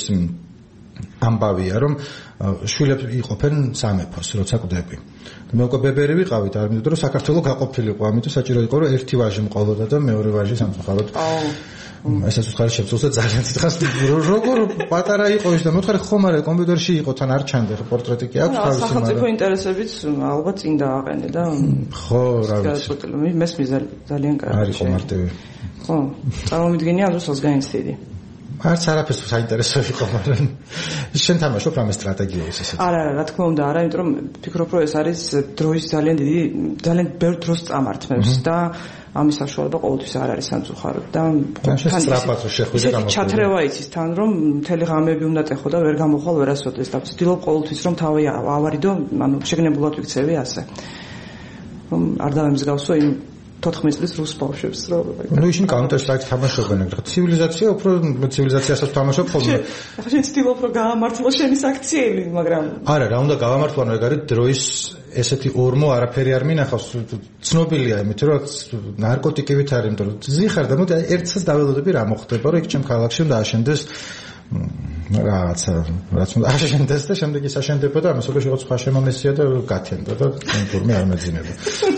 ამბავია, რომ შვილები იყოფენ სამეფოს, როცა კვდები. მე უკვე ბებერი ვიყავით, არ მინდოდა რომ საქართველოს გაყოფილიყო, ამიტომ საჭირო იყო რომ ერთი ვაჟი მყოლოდა და მეორე ვაჟი სამწუხაროდ. ესაც უთხარი შეცვალა ძალიან დიდხანს როგორ პატარა იყო ის და მოთხარი ხომ არა კომპიუტერში იყო თან არ ჩანდა ხო პორტრეტი კი აქვს თავისი მაგრამ სახელმწიფო ინტერესებიც ალბათ წინ დააყენე და ხო რა ვიცი მესმის ძალიან კარგი არის მარტივი ხო წარმოვიდგენია ამ დროს გაინცდიდი არც არაფერს საინტერესო იყო მაგრამ შენ თამაშობ რამე სტრატეგიას ესეც არა არა რა თქმა უნდა არა იმიტომ რომ ფიქრობ რომ ეს არის დროის ძალიან დიდი ძალიან ბევრ დროს წამართმევს და ამის საშუალება ყოველთვის არ არის სამწუხაროდ და თან სტრაფად შეხვიდე გამოხდა ჩათრევა იცის თან რომ მთელი ღამეები უნდა ტეხო და ვერ გამოხვალ ვერასოდეს და ვცდილობ ყოველთვის რომ თავი ავარიდო ანუ შეგნებულად ვიქცევი ასე რომ არ დავემსგავსო იმ თოთხმეტ წლის რუს ბავშვებს რომ ნუ ისინი Counter-Strike თამაშობენ ეგრე ცივილიზაცია უფრო ცივილიზაციასაც თამაშობ ხოლმე ახლა შენ ვცდილობ რომ გაამართლო შენი საქციელი მაგრამ არა რა უნდა გავამართლო ანუ ეგ არის დროის ესეთი ორმო არაფერი არ მინახავს ცნობილია იმით რომ ნარკოტიკებით არის იმიტომ რომ ზიხარ და მოდი ერთსაც დაველოდები რა მოხდება რომ იქ ჩემ ქალაქში უნდა აშენდეს რაღაცა რაც უნდა აშენდეს და შემდეგ ის აშენდება და ამასობაში რაღაც სხვა შემამესია და გათენდა და თურმე არ მეძინება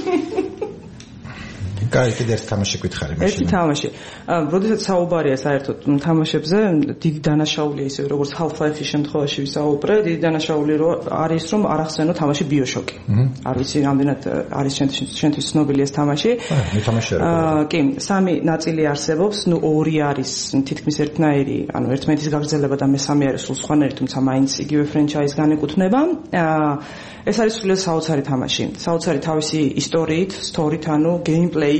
კაი, კიდე ერთი თამაში გითხარი მაშინ. ერთი თამაში. როდესაც საუბარია საერთოდ თამაშებზე, დიდი დანაშაულია ისე როგორც Half-Life-ის შემთხვევაში ვისაუბრე, დიდი დანაშაული არის რომ არ ახსენო თამაში BioShock-ი. არ ვიცი, რამდენად არის შენთვის ცნობილი ეს თამაში. აა, მე თამაში არ აა, კი, სამი ნაწილი არსებობს, ნუ ორი არის თითქმის ერთნაირი, ანუ ერთმანეთის გაგრძელება და მესამე არის სულ სხვანაირი, თუმცა მაინც იგივე ფრენჩაიზს განეკუთვნება. აა ეს არის სულ საოცარი თამაში. საოცარი თავისი ისტორიით, სტორით, ანუ გეიმპლეით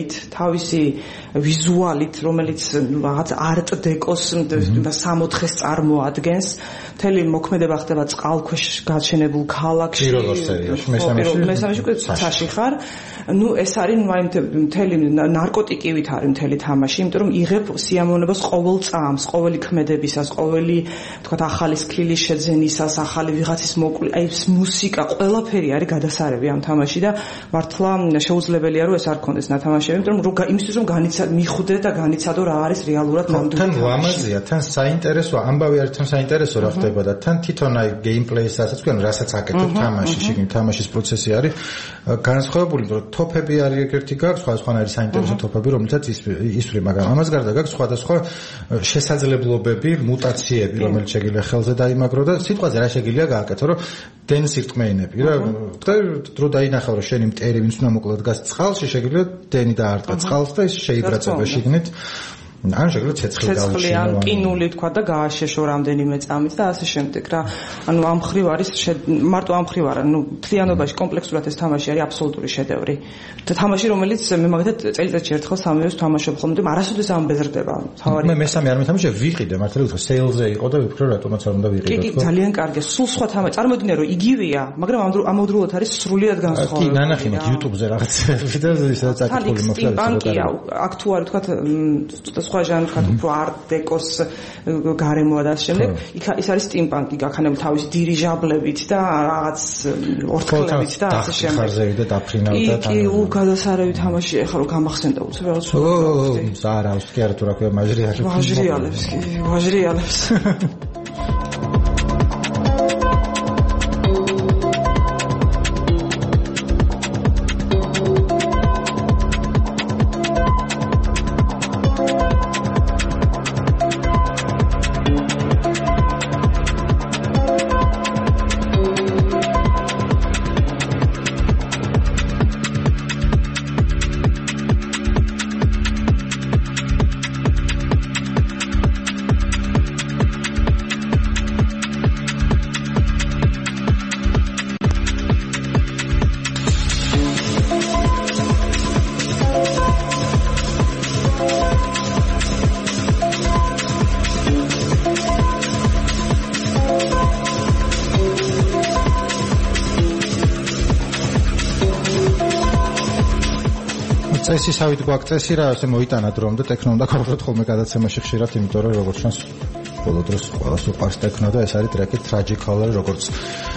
იდეით, თავისი ვიზუალით, რომელიც რაღაც არტ დეკოს სამოთხეს წარმოადგენს, მთელი მოქმედება ხდება წყალქვეშ გაჩენებულ ქალაქში. პირველ სერიაში, მესამეში უკვე ცაში ხარ. ნუ ეს არის ნუ აი მთელი ნარკოტიკივით არის მთელი თამაში, იმიტომ რომ იღებ სიამოვნებას ყოველ წამს, ყოველი ქმედებისას, ყოველი თქვათ ახალი სკილის შეძენისას, ახალი ვიღაცის მოკვლა, აი მუსიკა, ყველაფერი არის გადასარევი ამ თამაში და მართლა შეუძლებელია რომ ეს არ ქონდეს ნათამაშები, იმიტომ რომ იმისთვის რომ განიცად მიხვდე და განიცადო რა არის რეალურად ნამდვილი. თან ლამაზია, თან საინტერესო, ამბავი არის თან საინტერესო რა ხდება და თან თვითონ აი გეიმპლეისაც თქვენ რასაც აკეთებ თამაში, შიგნით თამაშის პროცესი არის განსხვავებული, რომ თოფები არის ერთ-ერთი გაქვს, სხვადასხვა არის საინტერესო თოფები, რომელთაც ისვრი, მაგრამ ამას გარდა გაქვს სხვადასხვა შესაძლებლობები, მუტაციები, რომელიც შეგიძლია ხელზე დაიმაგრო და სიტყვაზე რა შეგიძლია გააკეთო, რომ დენ სირტყმეინები რა და დრო დაინახავ რომ შენი მტერი ვინც უნდა მოკლედ გას წყალში შეგიძლია დენი დაარტყა წყალს და ის შეიბრაწება შიგნით ან შეგიძლია ცეცხლი გავიშინო ან ყინული თქვა და გააშეშო რამდენიმე წამით და ასე შემდეგ რა ანუ ამ ხრივ არის მარტო ამ ხრივ არა ნუ მთლიანობაში კომპლექსურად ეს თამაში არის აბსოლუტური შედევრი და თამაში რომელიც მე მაგათაც წელიწადში ერთხელ სამივეს თამაშობ ხოლმე და არასოდეს ამ ბეზრდება თავარი მე მესამე არ მეთამაშე ვიყიდე მართლა ვთქვა სეილზე იყო და ვფიქრე რატომაც არ უნდა ვიყიდო კი კი ძალიან კარგია სულ სხვა თამაში წარმოიდგინე რომ იგივეა მაგრამ ამავდროულად არის სრულიად განსხვავებული კი ნანახი მაქვს YouTube-ზე რაღაც ვიდეოზე ისედაც აკეთებული მოხდა აქ თუ არის თქვა სხვა ჟანრი თქვა უფრო არტ დეკოს გარემოა და ამ შემდეგ იქ ის არის სტიმპანკი გაქანებული თავისი დირიჟაბლებით და რაღაც ორთქლებით და ასე შემდეგ ხარზევი და დაფრინავდა თან კი უ გადასარევი თამაში ახლა რომ გამახსენდა უცებ რაღაც ო ზარავს კი არა თუ რა ქვია მაჟრიალებს მაჟრიალებს კი მაჟრიალებს წესისავით გვაქვს წესი რა ასე მოიტანა დრომ და ტექნო უნდა გავხდეთ ხოლმე გადაცემაში ხშირად იმიტომ რომ როგორც ჩანს ბოლო დროს ყველას უყვარს ტექნო და ეს არის ტრეკი Tragic Color როგორც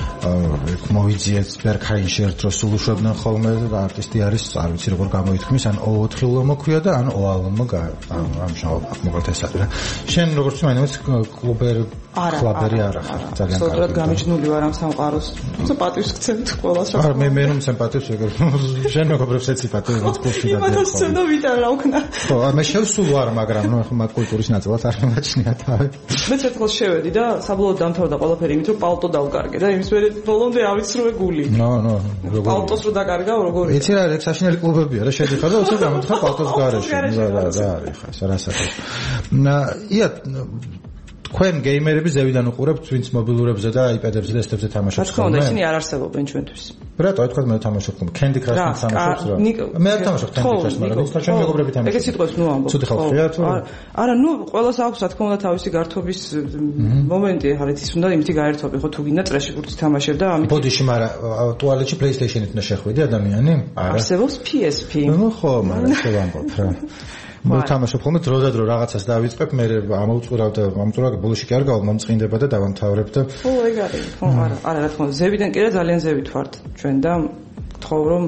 მოვიძიეთ ბერქაინში ერთ დროს სულუშვებდნენ ხოლმე და არტისტი არის არ ვიცი როგორ გამოითქმის ან ოთხ ლომო ქვია და ან ოალომო ამ შავ მოკლედ ეს არის რა შენ როგორც მაინც კლუბერ კლუბერი არა ხარ ძალიან კარგი სწორად გამიჯნული ვარ ამ სამყაროს თუმცა პატივს გცემთ ყველას რა მე მე რომ სემპათიებს ეგრე შენ მეგობრებს ეცი პატივს გქონდა და იმათაც ცენდა ვიტან რა უკნა ხო მე შევსულ ვარ მაგრამ ნუ ახლა მაგ კულტურის ნაწილად არ მომაჩნია თავი მე ერთხელ შევედი და საბოლოოდ დამთავრდა ყველაფერი იმით რომ პალტო დავკარგე და იმის მერე ბოლომდე ავიცრუე გული ნო ნო როგორ პალტოს რო დაკარგავ როგორ იცი რა ეგ საშინელი კლუბებია რა შედიხარ და უცებ გამოთხარ პალტოს გარეშე რა რა რა არის ხა რასაკეთებ ია თქვენ გეიმერები ზევიდან უყურებთ ვინც მობილურებზე და აიპედებზე და ესთებზე თამაშობს ხოლმე? რა თქმა უნდა, ისინი არ არსებობენ ჩვენთვის. რატო თქვენ მე თამაშობ ხოლმე? Candy Crush-ს თამაშობს რა? მე არ თამაშობ Candy Crush-ს, მაგრამ ის თქვენ მეგობრები თამაშობენ. ეგეც სიტყვებს ნუ ამბობ. ცუდი ხალხია თუ? არა, ნუ ყველას აქვს რა თქმა უნდა თავისი გართობის მომენტი, ხარით ის უნდა იმითი გაერთობი, ხო თუ გინდა წრეში გურთი თამაშებ და ამით. ბოდიში, მაგრამ ტუალეტში PlayStation-ით უნდა შეხვიდე ადამიანი? არა. არსებობს P S P. ნუ ხო, მაგრამ შევამბობ რა. მე თამაშობ ხოლმე დრო და დრო რაღაცას დავიწყებ, მე ამოვწურავ და ამწურავ ბოლოში კი არ გავალ, მომწყინდება და დავამთავრებ და ხო, ეგ არის. ხო, არა, არა, რა თქმა უნდა, ზევიდან კი რა ძალიან ზევით ვართ ჩვენ და გთხოვ რომ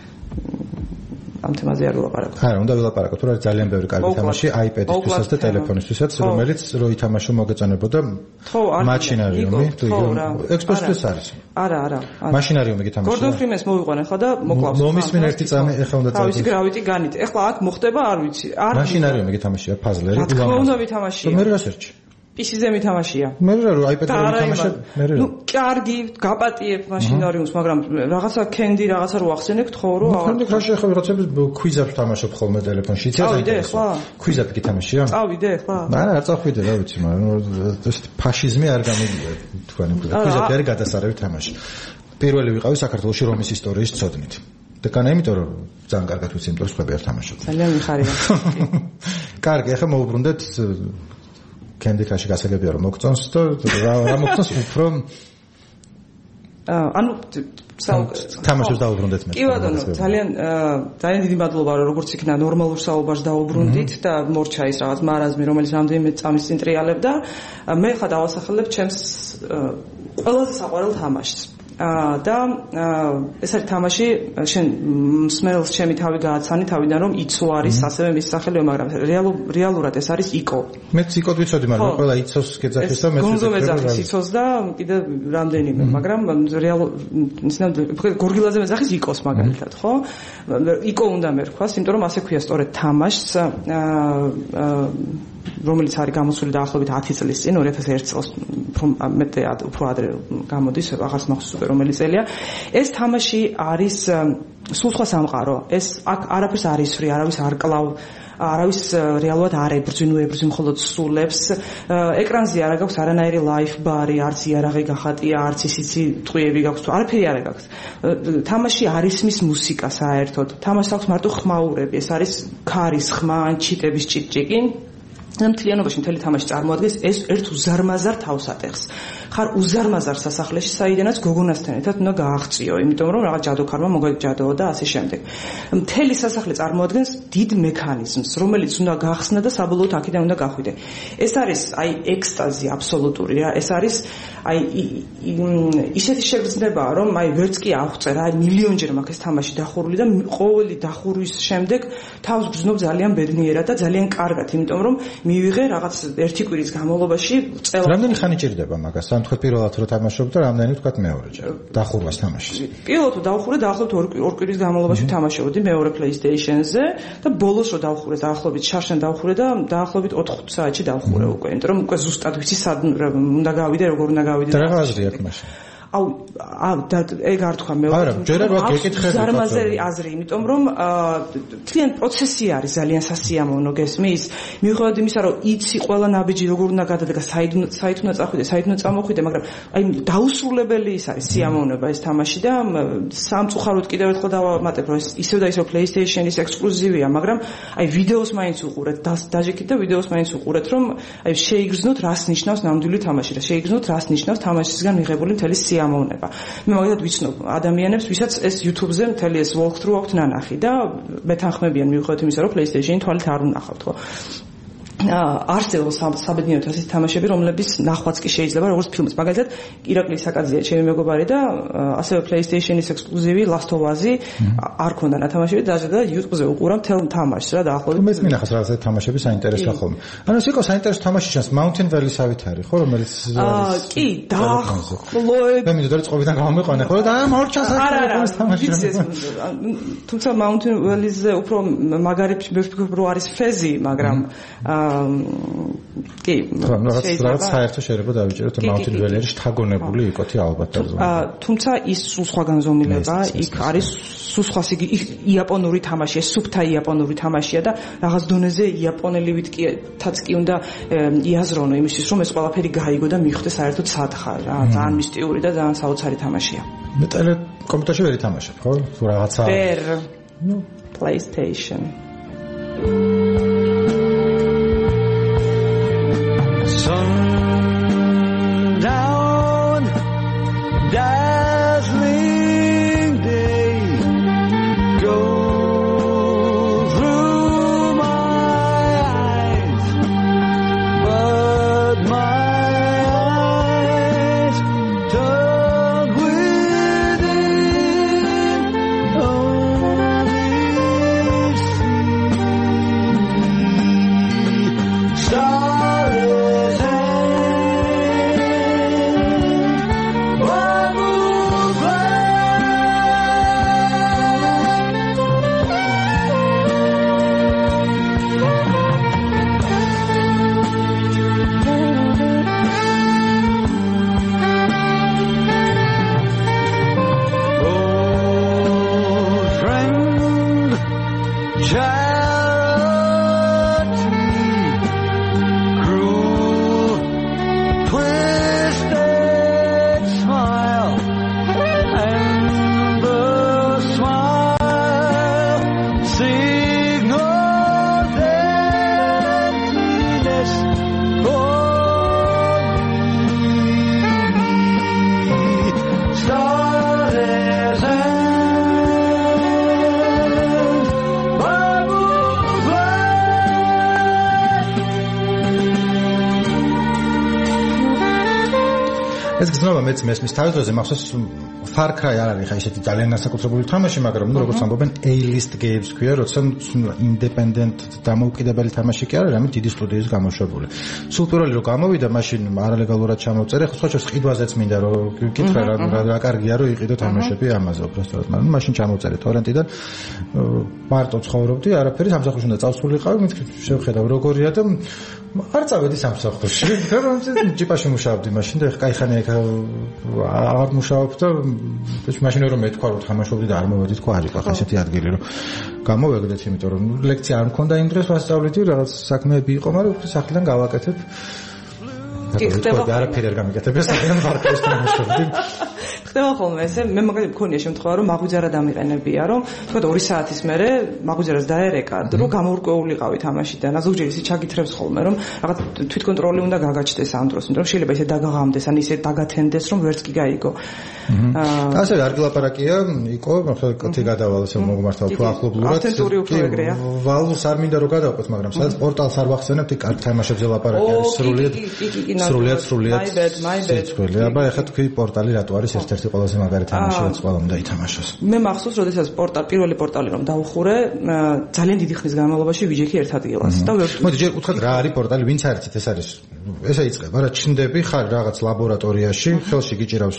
ამ თემაზე არ ვილაპარაკო. არა, უნდა ვილაპარაკო, თუ რა ძალიან ბევრი კარგი თამაში iPad-ისთვისაც და ტელეფონისთვისაც, რომელიც რო ითამაშო მოგეწონებოდა მაჩინარიუმი, თუ Xbox-ს არის. არა, არა. მაშინარიუმი გითამაშე. Gordon Freeman-ს მოვიყვანე ხა და მოკლავს. მომისმენ ერთი წამი ეხლა უნდა წავიდე. თავისი გრავიტი განით. ეხლა აქ მოხდება, არ ვიცი. არ მაშინარიუმი გითამაშია ფაზლერი. რა თქმა უნდა ვითამაშია. მე რა სერჩი? P C-ზე მითამაშია. მე რა რო iPad-ზე მითამაშე, მე რა. ნუ კარგი, გაპატიებ მაშინარიუმს, მაგრამ რაღაცა Candy რაღაცა რო ახსენე, გთხოვ რომ აღარ. Candy Crush-ი ახლა ვიღაცებს კვიზებს თამაშობ ხოლმე ტელეფონში. წავიდე ახლა? კვიზად გითამაშია? წავიდე ახლა? არა, არ წავიდე, რა ვიცი, მაგრამ ეს ფაშიზმი არ გამიგია თქვენი კვიზები. კვიზები არის გადასარევი თამაში. პირველი ვიყავი საქართველოში რომის ისტორიის ცოდნით. დეკანა, იმიტომ რომ ძალიან კარგად ვიცი, იმიტომ რომ სხვები არ თამაშობენ. ძალიან მიხარია. კარგი, ახლა მოვუბრუნდეთ Candy Crush-ი გასაგებია რომ მოგწონს და რა რა მოგწონს უფრო ანუ თამაშებს დაუბრუნდეთ მე. კი ბატონო, ძალიან ძალიან დიდი მადლობა რომ როგორც იქნა ნორმალურ საუბარს დაუბრუნდით და მორჩა ის რაღაც მარაზმი, რომელიც რამდენიმე წამის წინ ტრიალებდა. მე ხა დავასახელებ ჩემს ყველაზე საყვარელ თამაშს. და ეს არის თამაში, შენ მსმენელს ჩემი თავი გააცანი თავიდან რომ იცო არის ასევე მის სახელია, მაგრამ რეალურად ეს არის იკო. მეც იკოდ ვიცოდი, მაგრამ ყველა იცოს გეძახის და მეც გონზო მეძახის იცოს და კიდე რამდენიმე, მაგრამ რეალურად გორგილაძე მეძახის იკოს მაგალითად, ხო? იკო უნდა მერქვას, იმიტომ რომ ასე ქვია სწორედ თამაშს, რომელიც არის გამოსული დაახლოებით ათი წლის წინ, ორი ათას ერთი წელს მეტი უფრო ადრე გამოდის, აღარც მახსოვს უკვე რომელი წელია. ეს თამაში არის სულ სხვა სამყარო. ეს აქ არაფერს არ ისვრი, არავის არ კლავ, არავის რეალურად არ ებრძვინ, ებრძვინ მხოლოდ სულებს. ეკრანზე არ გაქვს არანაირი live bar-ი, არც იარაღი გახატია, არც ისიცი ტყვიები გაქვს, არაფერი არ გაქვს. თამაში არის მის მუსიკა საერთოდ. თამაშს აქვს მარტო ხმაურები, ეს არის ქარის ხმა, ჩიტების ჭიტჭიკი. და მთლიანობაში მთელი თამაში წარმოადგენს ეს ერთ უზარმაზარ თავსატეხს. ხარ უზარმაზარ სასახლეში, საიდანაც გოგონასთან ერთად უნდა გააღწიო, იმიტომ რომ რაღაც ჯადოქარმა მოგეჯადოო და ასე შემდეგ. მთელი სასახლე წარმოადგენს დიდ მექანიზმს, რომელიც უნდა გაახსნა და საბოლოოდ აქედან უნდა გახვიდე. ეს არის აი ექსტაზი აბსოლუტური რა, ეს არის აი ისეთი შეგრძნებაა, რომ აი ვერც კი აღწერ, აი მილიონჯერ მაქვს ეს თამაში დახურული და ყოველი დახურვის შემდეგ თავს გრძნობ ძალიან ბედნიერად და ძალიან კარგად, იმიტომ რომ მივიღე რაღაც ერთი კვირის განმავლობაში წელს. რამდენი ხანი ჭირდება მაგას? ან თქვა პირველად რო თამაშობ და რამდენი თქვა მეორეჯერ დახურვას თამაშის. პირველად დავხურე დაახლოებით ორი კვირის განმავლობაში თამაშობდი მეორე PlayStation-ზე და ბოლოს რო დავხურე დაახლოებით შარშან დავხურე და დაახლოებით ოთხ საათში დავხურე უკვე, იმიტომ რომ უკვე ზუსტად ვიცი სად უნდა გავიდე, როგორ უნდა გავიდე. და რა აზრი აქვს მაშინ? აუ აა და ეგ არ თქვა მე არა ჯერ რა გეკითხები ზარმაზერი აზრი, იმიტომ რომ თლიან პროცესი არის ძალიან სასიამოვნო გესმის, მიუხედავად იმისა რომ იცი ყველა ნაბიჯი როგორ უნდა გადადგა, საით საით უნდა წახვიდე, საით უნდა წამოხვიდე, მაგრამ აი დაუსრულებელი ის არის სიამოვნება ეს თამაში და სამწუხაროდ კიდევ ერთხელ დავამატებ რომ ისევ და ისევ PlayStation-ის ექსკლუზივია, მაგრამ აი ვიდეოს მაინც უყურეთ, დაჟეკით და ვიდეოს მაინც უყურეთ, რომ აი შეიგრძნოთ რას ნიშნავს ნამდვილი თამაში და შეიგრძნოთ რას ნიშნავს თამაშისგან მიღებული მთელი სიამოვნება. მე მაგალითად ვიცნობ ადამიანებს, ვისაც ეს YouTube-ზე მთელი ეს walkthrough აქვთ ნანახი და მეთანხმებიან მიუხედავად იმისა, რომ PlayStation-ი თვალით არ უნახავთ, ხო? არსებობს საბედნიეროდ ასეთი თამაშები, რომლების ნახვაც კი შეიძლება როგორც ფილმს. მაგალითად, ირაკლი საკაძეა ჩემი მეგობარი და ასევე PlayStation-ის ექსკლუზივი Last of Us-ი არ ქონდა ნათამაშები, დაჟე და YouTube-ზე უყურა მთელ თამაშს რა დაახლოებით. მეც მინახავს რაღაცა თამაშები საინტერესოა ხოლმე. ანუ ეს იყო საინტერესო თამაში შანს Mountain Valley-სავით არის, ხო, რომელიც აა, კი, დაახლოებით. მე მინდოდა რომ წყობიდან გამომიყვანე, ხო, და მორჩას არის თამაში. თუმცა Mountain Valley-ზე უფრო მაგარი ვფიქრობ რომ არის Fez-ი, მაგრამ აა კი, რაღაც რაღაც საერთო შეიძლება დავიჭეროთ Mountain Valley-ში შთაგონებული იკოთი ალბათ და თუმცა ის სულ სხვა განზომილება, იქ არის სულ სხვა იაპონური თამაში, ეს სუფთა იაპონური თამაშია და რაღაც დონეზე იაპონელივით კი თაც კი უნდა იაზრონო იმისთვის, რომ ეს ყველაფერი გაიგო და მიხვდე საერთოდ სათხარ რა, ძალიან მისტიური და ძალიან საოცარი თამაშია. მე ტელე კომპიუტერში ვერ ითამაშებ, ხო? თუ რაღაცა ვერ. ნუ PlayStation. Sundown, dazzling day, go through my eyes, but my eyes turn within, only see ეს გზნობა მეც მესმის თავის დროზე მახსოვს Far Cry არ არის ხა ისეთი ძალიან განსაკუთრებული თამაში, მაგრამ ნუ როგორც ამბობენ A-list games ქვია, როცა independent დამოუკიდებელი თამაში კი არის, რამე დიდი სტუდიის გამოშვებული. სულ პირველი რომ გამოვიდა, მაშინ არალეგალურად ჩამოვწერე, ხო სხვა ყიდვაზეც მინდა რომ გითხრა რა რა კარგია რომ იყიდო თამაშები ამაზე უბრალოდ, მაგრამ მაშინ ჩამოვწერე ტორენტიდან მარტო ცხოვრობდი, არაფერი სამსახურში უნდა წავსულიყავი, მეთქი შევხედავ როგორია და არ წავედი სამსახურში. რომ ჯიპაში მუშაობდი მაშინ და кайხანი აქ აღარ მუშაობ და მაშინ რომ მეთქვა რომ თამაშობდი და არ მოვედი თქვა არ იყო ხა ესეთი ადგილი რომ გამოვეგდეთ, იმიტომ რომ ლექცია არ მქონდა იმ დროს ვასწავლედი, რაღაც საქმეები იყო, მაგრამ სახლიდან გავაკეთებ. კი ხდება არაფერი არ გამიკეთებ, საერთოდ ვარქოს თამაშობდი. ხდება ხოლმე ესე, მე მაგალითად მქონია შემთხვევა რომ მაგვიძარა დამიყენებია, რომ თქვა ორი საათის მერე მაგვიძარას დაერეკა, რომ გამორკვეულიყავი თამაშიდან. ზოგჯერ ისე ჩაგითრებს ხოლმე, რომ რაღაც თვითკონტროლი უნდა გაგაჩნდეს ამ დროს, იმიტომ რომ შეიძლება ისე დაგაღამდეს, ან ისე დაგათენდეს, რომ ვერც კი გაიგო. აა ასე არ გლაპარაკია, იყო, მაგრამ კოთი გადავალ ესე მოგმართავ თუ ახლობლურად. ავთენტური უფრო ეგრეა. ვალს არ მინდა რომ გადავყოთ, მაგრამ სადაც პორტალს არ ვახსენებთ, იქ კარგ თამაშებზე ლაპარაკია, სრულიად სრულიად სრულიად. My bad, my bad. აბა ეხლა თქვი პორტალი რატო არის ერთ-ერთი ყველაზე მაგარი თამაში, რაც ყველამ დაითამაშოს. მე მახსოვს, როდესაც პორტალი, პირველი პორტალი რომ დავხურე, ძალიან დიდი ხნის განმავლობაში ვიჯექი ერთ ადგილას და ვერ მოდი ჯერ უთხრათ რა არის პორტალი, ვინც არიცით, ეს არის ესე იწყება რა, ჩნდები ხარ რაღაც ლაბორატორიაში, ხელში გიჭირავს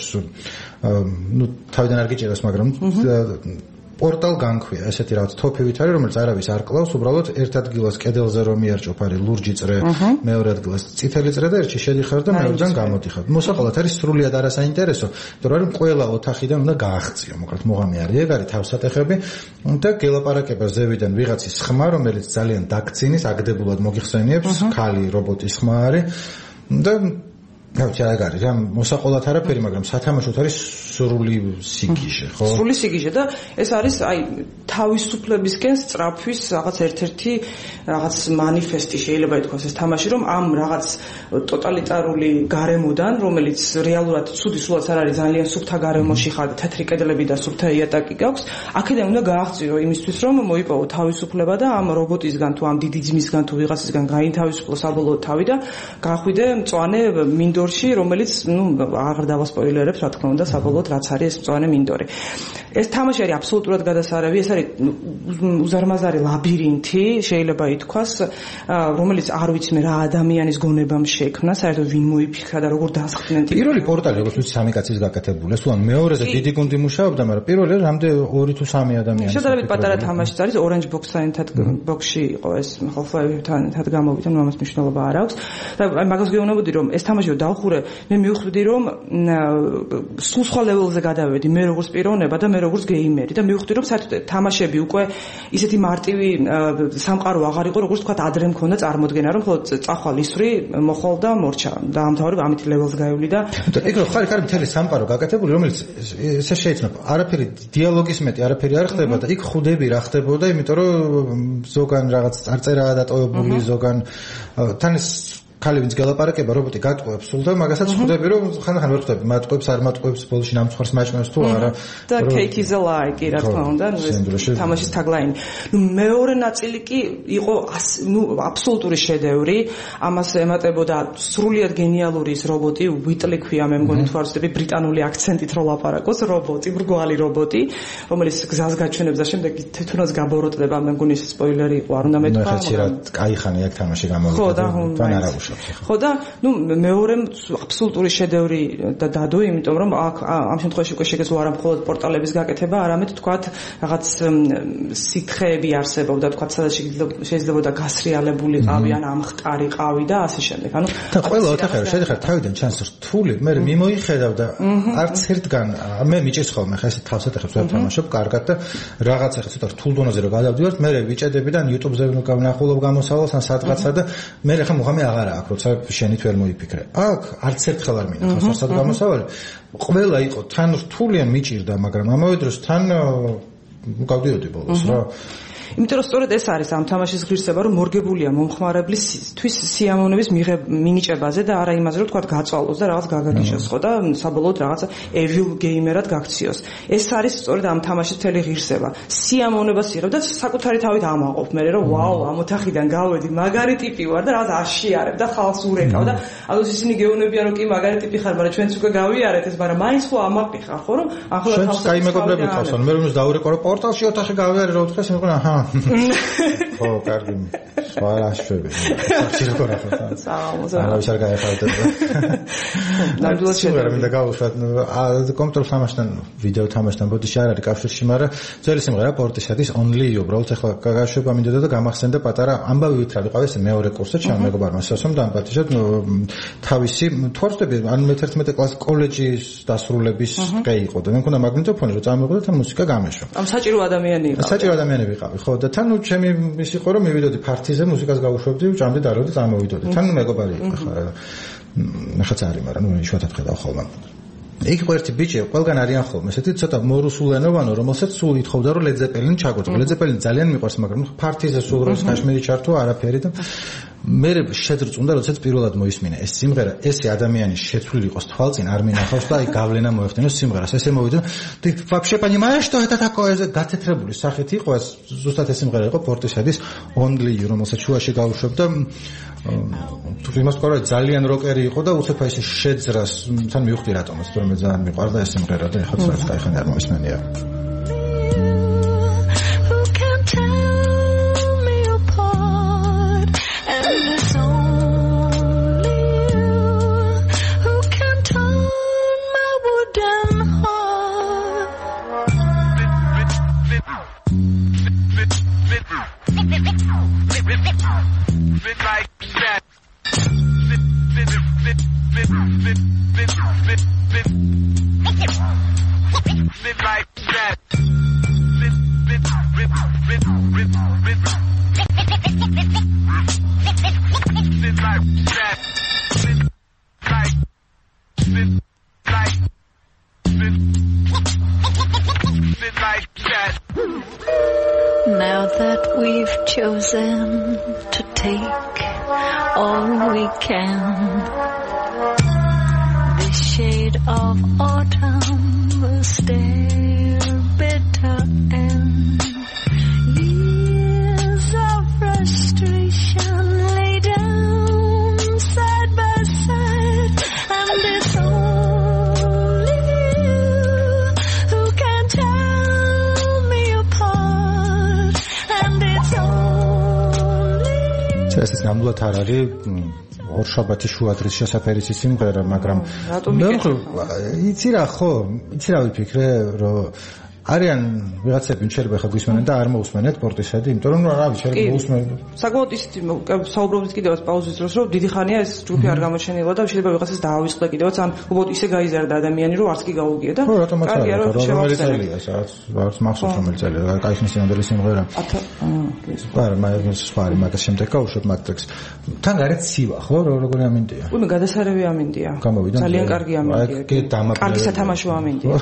ნუ თავიდან არ გიჭირავს, მაგრამ პორტალ განქვია, ესეთი რაღაც თოფივით არის, რომელიც არავის არ კლავს, უბრალოდ ერთ ადგილას კედელზე რომ მიარჭოფ არის ლურჯი წრე, მეორე ადგილას წითელი წრე და ერთში შედიხარ და მეორედან გამოდიხარ. მოსაყოლად არის სრულიად არასაინტერესო, იმიტომ რომ ყველა ოთახიდან უნდა გააღწიო, მოკლედ მოღამე არის, ეგ არის თავსატეხები და გელაპარაკება ზევიდან ვიღაცის ხმა, რომელიც ძალიან დაგცინის, აგდებულად მოგიხსენიებს, ქალი რობოტის ხმა არის და გავჩი რა არის რა მოსაყოლად არაფერი, მაგრამ სათამაშოდ არის სრული სიგიჟე, ხო? სრული სიგიჟე და ეს არის აი თავისუფლებისკენ სწრაფვის რაღაც ერთ-ერთი რაღაც манифესტი შეიძლება ითქვას ეს თამაში, რომ ამ რაღაც ტოტალიტარული გარემოდან, რომელიც რეალურად ცუდი სულაც არ არის, ძალიან სუფთა გარემოში ხარ, თეთრი კედლები და სუფთა იატაკი გაქვს, აქედან უნდა გააღწიო იმისთვის, რომ მოიპოვო თავისუფლება და ამ რობოტისგან თუ ამ დიდი ძმისგან თუ ვიღაცისგან გაინთავისუფლო საბოლოო თავი და გაახვიდე მწვანე მინდორში, რომელიც ნუ აღარ დავასპოილერებ, რა თქმა უნდა, საბოლოოდ რაც არის ეს მწვანე მინდორი. ეს თამაში არის აბსოლუტურად გადასარევი, ეს არის უზარმაზარი ლაბირინთი, შეიძლება ითქვას, რომელიც არ ვიცი მე რა ადამიანის გონებამ შექმნა, საერთოდ ვინ მოიფიქრა და როგორ დასხდნენ. პირველი პორტალი, როგორც ვიცი, სამი კაცის გაკეთებული, სულ მეორეზე დიდი გუნდი მუშაობდა, მაგრამ პირველი რამდენ ორი თუ სამი ადამიანი. შედარებით პატარა თამაშიც არის, Orange Box-თან ბოქსში იყო ეს, ხალხებთან ერთად გამოვიდა, ნუ ამას მნიშვნელობა არ აქვს. და აი მაგას გეუბნებოდი, რომ ეს თამაში რომ დავხურე, მე მივხვდი, რომ სულ სხვა ლეველზე გადავედი, მე როგორც პიროვნება და მე როგორც გეიმერი და მივხვდი, რომ საერთოდ თამაშები უკვე ისეთი მარტივი სამყარო აღარ იყო, როგორც თქვა ადრე მქონდა წარმოდგენა, რომ ხოლმე წახვალ ისვრი, მოხვალ და მორჩა. და ამთავრებ ამით ლეველს გაივლი და ეგ რო ხარ ხარ მთელი სამყარო გაკეთებული, რომელიც ესე შეიძლება არაფერი დიალოგის მეტი არაფერი არ ხდება და იქ ხუდები რა ხდებოდა, იმიტომ რომ ზოგან რაღაც წარწერაა დატოვებული, ზოგან თან ეს ქალი ვინც გელაპარაკება, რობოტი გატყუებს სულ და მაგასაც ხვდები, რომ ხანდახან ვერ ხვდები, მატყუებს არ მატყუებს, ბოლოში ნამცხვარს მაჭმევს თუ არა. და Kate is a lie, კი რა თქმა უნდა, ნუ ეს თამაშის tagline. ნუ მეორე ნაწილი კი იყო ნუ აბსოლუტური შედევრი, ამას ემატებოდა სრულიად გენიალური ის რობოტი, Whitley ქვია, მე მგონი თუ არ ვცდები, ბრიტანული აქცენტით რო ლაპარაკოს, რობოტი, მრგვალი რობოტი, რომელიც გზას გაჩვენებს და შემდეგ თვითონაც გაბოროტდება, მე მგონი ეს სპოილერი იყო, არ უნდა მეთქვა. ნუ ხა კაიხანი აქ თამაში გამოვიდა. თან არა ხო და ნუ მეორე აბსოლუტური შედევრი და დადო, იმიტომ რომ აქ ამ შემთხვევაში უკვე შეგეძლო არა მხოლოდ პორტალების გაკეთება, არამედ თქვათ რაღაც სითხეები არსებობდა, თქვათ სადაც შეიძლებოდა გასრიალებულიყავი ან ამხტარი ყავი და ასე შემდეგ. ანუ და ყველა ოთახი შედიხარ თავიდან ჩანს რთული, მე მიმოიხედავ და არც ერთგან მე მიჭირს ხოლმე ხა ესე თავსატეხებს ვერ თამაშობ კარგად და რაღაცა ხა ცოტა რთულ დონეზე რომ გადავდივართ, მე ვიჭედები და YouTube-ზე ვნახულობ გამოსავალს ან სადღაცა და მე ხა მოღამე აღარა აქ როცა შენით ვერ მოიფიქრე. აქ არც ერთხელ არ მინახავს ვასად გამოსავალი. ყველა იყო თან რთული ან მიჭირდა, მაგრამ ამავე დროს თან გავდიოდი ბოლოს რა. იმიტომ რომ სწორედ ეს არის ამ თამაშის ღირსება, რომ მორგებულია მომხმარებლის სიამოვნების მინიჭებაზე და არა იმაზე, რომ თქვა გაწვალოს და რაღაც გაგაგიშოს ხო და საბოლოოდ რაღაცა evil gamer-ად გაქციოს. ეს არის სწორედ ამ თამაშის მთელი ღირსება. სიამოვნებას იღებ და საკუთარი თავით ამაყობ მე რომ ვაუ, ამ ოთახიდან გავედი, მაგარი ტიპი ვარ და რაღაც აშიარებ და ხალხს ურეკავ და ალბათ ისინი გეუბნებიან რომ კი მაგარი ტიპი ხარ, მაგრამ ჩვენც უკვე გავიარეთ ეს, მაგრამ მაინც ხო ამაყიხარ ხო რომ ახლა ხალხს კაიმეგობრები ხავს, მე რომ დავურეკო რომ პორტალში ოთახი გავიარე რა უთხეს, მე მგონა აჰა ხო, კარგი. სხვა აშვები. საჭირო რა ხარ. საამოზე. არა ვიშარ გაიხარდა. ნამდვილად შეიძლება მინდა გავუშვათ კომპიუტერ თამაშთან, ვიდეო თამაშთან ბოდიში არ არის კავშირში, მაგრამ ძველი სიმღერა პორტიშადის Only You, უბრალოდ ახლა გაშვება მინდოდა და გამახსენდა პატარა ამბავი ვითრა ვიყავ ეს მეორე კურსზე ჩემ მეგობარმა სასომ და ამბათიშად თავისი თორსტები ან მე-თერთმეტე კლასის კოლეჯის დასრულების დღე იყო და მე მქონდა მაგნიტოფონი რომ წამოვიღო და მუსიკა გამეშვა. ამ საჭირო ადამიანი იყო. საჭირო ადამიანი ვიყავი, ხო და თან ნუ ჩემი ის იყო რომ მივიდოდი ფართიზე მუსიკას გავუშვებდი, ჭამდი დარო და წამოვიდოდი. თან მეგობარი იყო ხა ნახაც არის, მაგრამ ნუ იშვათად ხედავ ხოლმე. იქ იყო ერთი ბიჭი, ყველგან არიან ხოლმე, ესეთი ცოტა მორუსულენოვანო, რომელსაც სულ ითხოვდა რომ Led Zeppelin ჩაგვეწყო. Led Zeppelin ძალიან მიყვარს, მაგრამ ფართიზე სულ როს კაშმირი ჩართო არაფერი და მე შეძრწუნდა, როდესაც პირველად მოისმინე ეს სიმღერა, ესე ადამიანი შეცვლილი იყოს თვალწინ, არ მინახავს და აი გავლენა მოეხდინოს სიმღერას. ესე მოვიდა და вообще понимаешь, что это такое? გათეთრებული სახით იყო ეს, ზუსტად ეს სიმღერა იყო პორტიშადის Only You, რომელსაც შუაში გავუშვებდა. თუ იმას ყურე ძალიან როკერი იყო და უცებ ისე შეძრას, თან მივხვდი რატომაც, თორემ მე ძალიან მიყვარდა ეს სიმღერა და ეხლა ცოტა ხანი არ მომისმენია. Now that we've chosen to take all we can, the shade of autumn will stay bitter and years of frustration lay down side by side, and it's only you who can tell me apart, and it's only ეს ის ნამდვილად არ არის ორშაბათი შუადრის შესაფერის სიმღერა, მაგრამ მე იცი რა ხო, იცი რა ვიფიქრე, რომ არიან ვიღაცები შეიძლება ხა გვისმენენ და არ მოусმენეთ პორტიშადი, იმიტომ რომ რა ვიცი, შეიძლება მოусმენ. საკმაოდ ისეთი საუბრობთ კიდევაც პაუზის დროს, რომ დიდი ხანია ეს ჯგუფი არ გამოჩენილა და შეიძლება ვიღაცას დაავიწყდა კიდევაც, ან უბრალოდ ისე გაიზარდა ადამიანი, რომ არც კი გაუგია და კარგია რომ რომელი წელია, სადაც არც მახსოვს რომელი წელია, კაი ხნის წინანდელი სიმღერა. არა, მაგას სხვა არის, მაგას შემდეგ გავუშვებ მაგ ტექსტს. თან გარეთ ცივა, ხო, როგორი ამინდია? უ მე გადასარევი ამინდია. ძალიან კარგი ამინდია. კარგი სათამაშო ამინდია.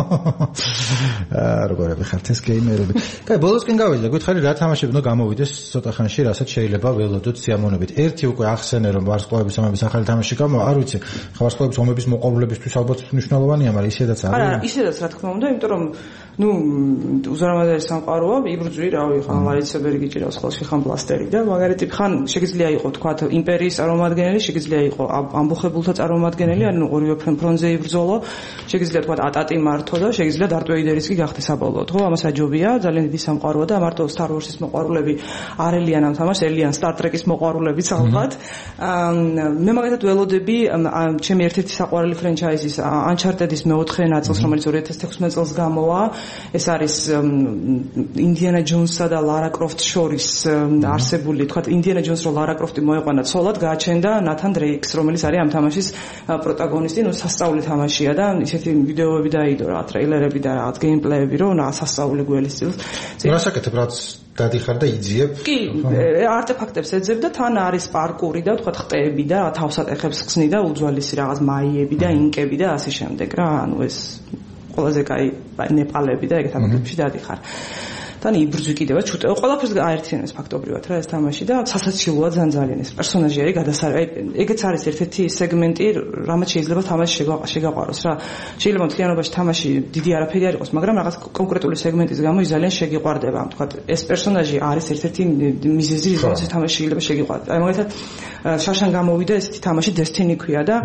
როგორები ხართ ეს გეიმერები. კაი, ბოლოსკენ გავედი და გითხარი რა თამაშები უნდა გამოვიდეს ცოტა ხანში, რასაც შეიძლება ველოდოთ სიამოვნებით. ერთი უკვე ახსენე რომ ვარსკვლავების ომების ახალი თამაში გამო, არ ვიცი, ვარსკვლავების ომების მოყვარულებისთვის ალბათ მნიშვნელოვანია, მაგრამ ისედაც არის. არა, ისედაც რა თქმა უნდა, იმიტომ რომ ნუ უზარმაზარი სამყაროა, იბრძვი, რავი, ხან ლარიცებერი გიჭირავს ხოლმე ხან ბლასტერი და მაგარი ტიპი ხან შეიძლება იყო თქვა იმპერიის წარმომადგენელი, შეიძლება იყო ამბოხებულთა წარმომადგენელი, ანუ ორივე ფრონტზე იბრძოლო, შეიძლება თქვა ატატი მართო და შეიძლება დარტ ვეიდერის კი გახდეს საბოლოოდ, ხო? ამას აჯობია, ძალიან დიდი სამყაროა და მარტო Star Wars-ის მოყვარულები არ ელიან ამ თამაშს, ელიან Star Trek-ის მოყვარულებიც ალბათ. მე მაგათად ველოდები ჩემი ერთ-ერთი საყვარელი ფრენჩაიზის Uncharted-ის მეოთხე ნაწილს, რომელიც ორი ათას თექვსმეტ წელს გამოვა. ეს არის Indiana Jones-სა და Lara Croft-ს შორის არსებული, თქვა Indiana Jones-ს რო Lara Croft-ი მოეყვანა ცოლად, გააჩენდა Nathan Drake-ს, რომელიც არის ამ თამაშის პროტაგონისტი, ნუ სასწაული თამაშია და ისეთი ვიდეოები დაიდო რა, ტრეილერები და რა გეიმპლეები, რომ სასწაული გველის წილს. რასაკეთებ, რაც დადიხარ და იძიებ? კი, არტეფაქტებს ეძებ და თან არის პარკური და თქვა ხტეები და თავსატეხებს ხსნი და უძვალესი რაღაც მაიები და ინკები და ასე შემდეგ რა, ანუ ეს ყველაზე კაი ნეპალები და ეგეთ ამბებში დადიხარ. თან იბრძვი კიდევ ჩუტე ყველაფერს აერთიანებს ფაქტობრივად რა ეს თამაში და სასაცილოა ძალიან ძალიან ეს პერსონაჟი არის გადასარევი ეგეც არის ერთ-ერთი სეგმენტი რამაც შეიძლება თამაში შეგაყვაროს რა შეიძლება მთლიანობაში თამაში დიდი არაფერი არ იყოს მაგრამ რაღაც კონკრეტული სეგმენტის გამო ის ძალიან შეგიყვარდება თქვა ეს პერსონაჟი არის ერთ-ერთი მიზეზი რაზეც თამაში შეიძლება შეგიყვაროს აი მაგალითად შაშან გამოვიდა ესეთი თამაში Destiny ქვია და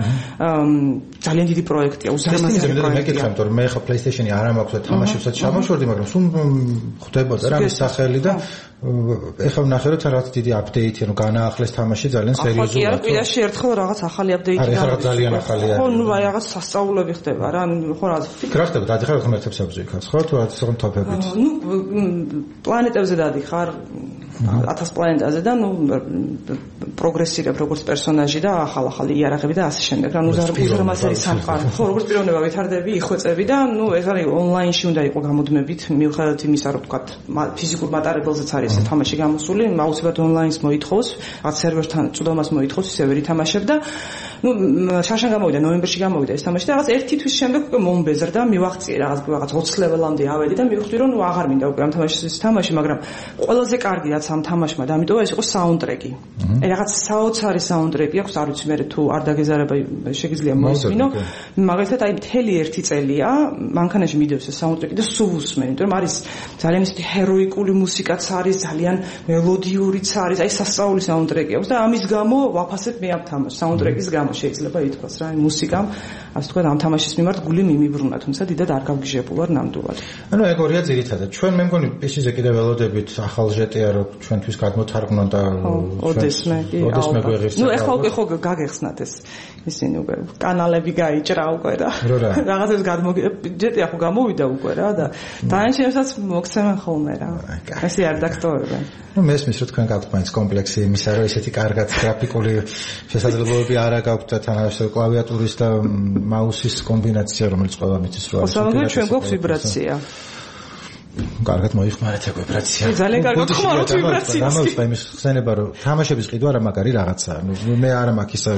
ძალიან დიდი პროექტია უზარმაზარი პროექტია მე მე ხა PlayStation-ი არ მაქვს და თამაშებსაც ჩამოშორდი მაგრამ სულ ხვდებოდა რა მის სახელი და ეხლა ვნახე რომ რაღაც დიდი აპდეიტი ანუ განაახლეს თამაში ძალიან სერიოზულად. ხო, კი არა, კვირაში ერთხელ რაღაც ახალი აპდეიტი გაიგო. არა, ძალიან ახალია. ხო, ნუ აი რაღაც სასწაულები ხდება რა, ხო რა. რა ხდება? დადიხარ ღმერთებს აბზოიქაც, ხო? თუ რაღაც სხვა თოფებით. ნუ პლანეტებზე დადიხარ ათას პლანეტაზე და ნუ პროგრესირებ როგორც პერსონაჟი და ახალ-ახალი იარაღები და ასე შემდეგ. რა ნუ უზარმაზარი სამყარო. ხო, როგორც პიროვნება ვითარდები, იხვეწები და ნუ ეს არის ონლაინში უნდა იყო გამოდმებით, მიუხედავად იმისა, რომ თქვა ფიზიკურ მატარებელზეც არის ეს თამაში გამოსული, აუცილებლად ონლაინს მოითხოვს, რაღაც სერვერთან წვდომას მოითხოვს, ისე ვერ ითამაშებ და ნუ შაშან გამოვიდა, ნოემბერში გამოვიდა ეს თამაში და რაღაც ერთი თვის შემდეგ უკვე მომბეზრდა, მივაღწიე რაღაც რაღაც ოცი ლეველამდე ავედი და მივხვდი რომ ნუ აღარ მინდა უკვე ამ თამაშის თამაში, მაგრამ ყველაზე კარგი რაც ამ თამაშმა დამიტოვა ეს იყო საუნდტრეკი. აი რაღაც საოცარი საუნდტრეკი აქვს, არ ვიცი მე თუ არ დაგეზარება შეგიძლია მოისმინო. მაგალითად აი მთელი ერთი წელია მანქანაში მიდევს ეს საუნდტრეკი და სულ უსმენ, იმიტომ რომ არის ძალიან ისეთი ჰეროიკული მუსიკაც არის, ძალიან მელოდიურიც არის, აი სასწაული საუნდტრეკი აქვს და ამის გამო ვაფასებ მე ამ თამაშს. საუნდტრეკის გამო შეიძლება ითქვას რა, აი მუსიკამ ასე თქვა ამ თამაშის მიმართ გული მიმიბრუნა, თუმცა დიდად არ გავგიჟებულვარ ნამდვილად. ანუ ეგ ორია ძირითადად. ჩვენ მე მგონი პი-სიზე კიდევ ველოდებით ახალ ჟეტია რომ ჩვენთვის გადმოთარგმნონ და ოდესმე კი. ოდესმე გვეღირს. ნუ ეხლა უკვე ხო გაგეხსნათ ეს ისინი უკვე კანალები გაიჭრა უკვე და რაღაცებს გადმოგი ჟეტია ხო გამოვიდა უკვე რა და დაანჩენსაც მოგცემენ ხოლმე რა. ესე არ დაქტოვებენ. ну მესმის რომ თქვენ გაქვთ მაინც კომპლექსი იმისა რომ ესეთი კარგად გრაფიკული შესაძლებლობები არ აქვს და თანაშემწე კლავიატურის და მაუსის კომბინაცია რომელიც ყველა მითის რომ არის. ხო, ჩვენ გვაქვს ვიბრაცია. კარგად მოიხმარეთ ეგ ვიბრაცია. ძალიან კარგად ხმარობთ ვიბრაციას. გამოვიდა იმის ხსენება რომ თამაშების ყიდვა რა მაგარი რაღაცაა. ნუ მე არ მაქვს ისა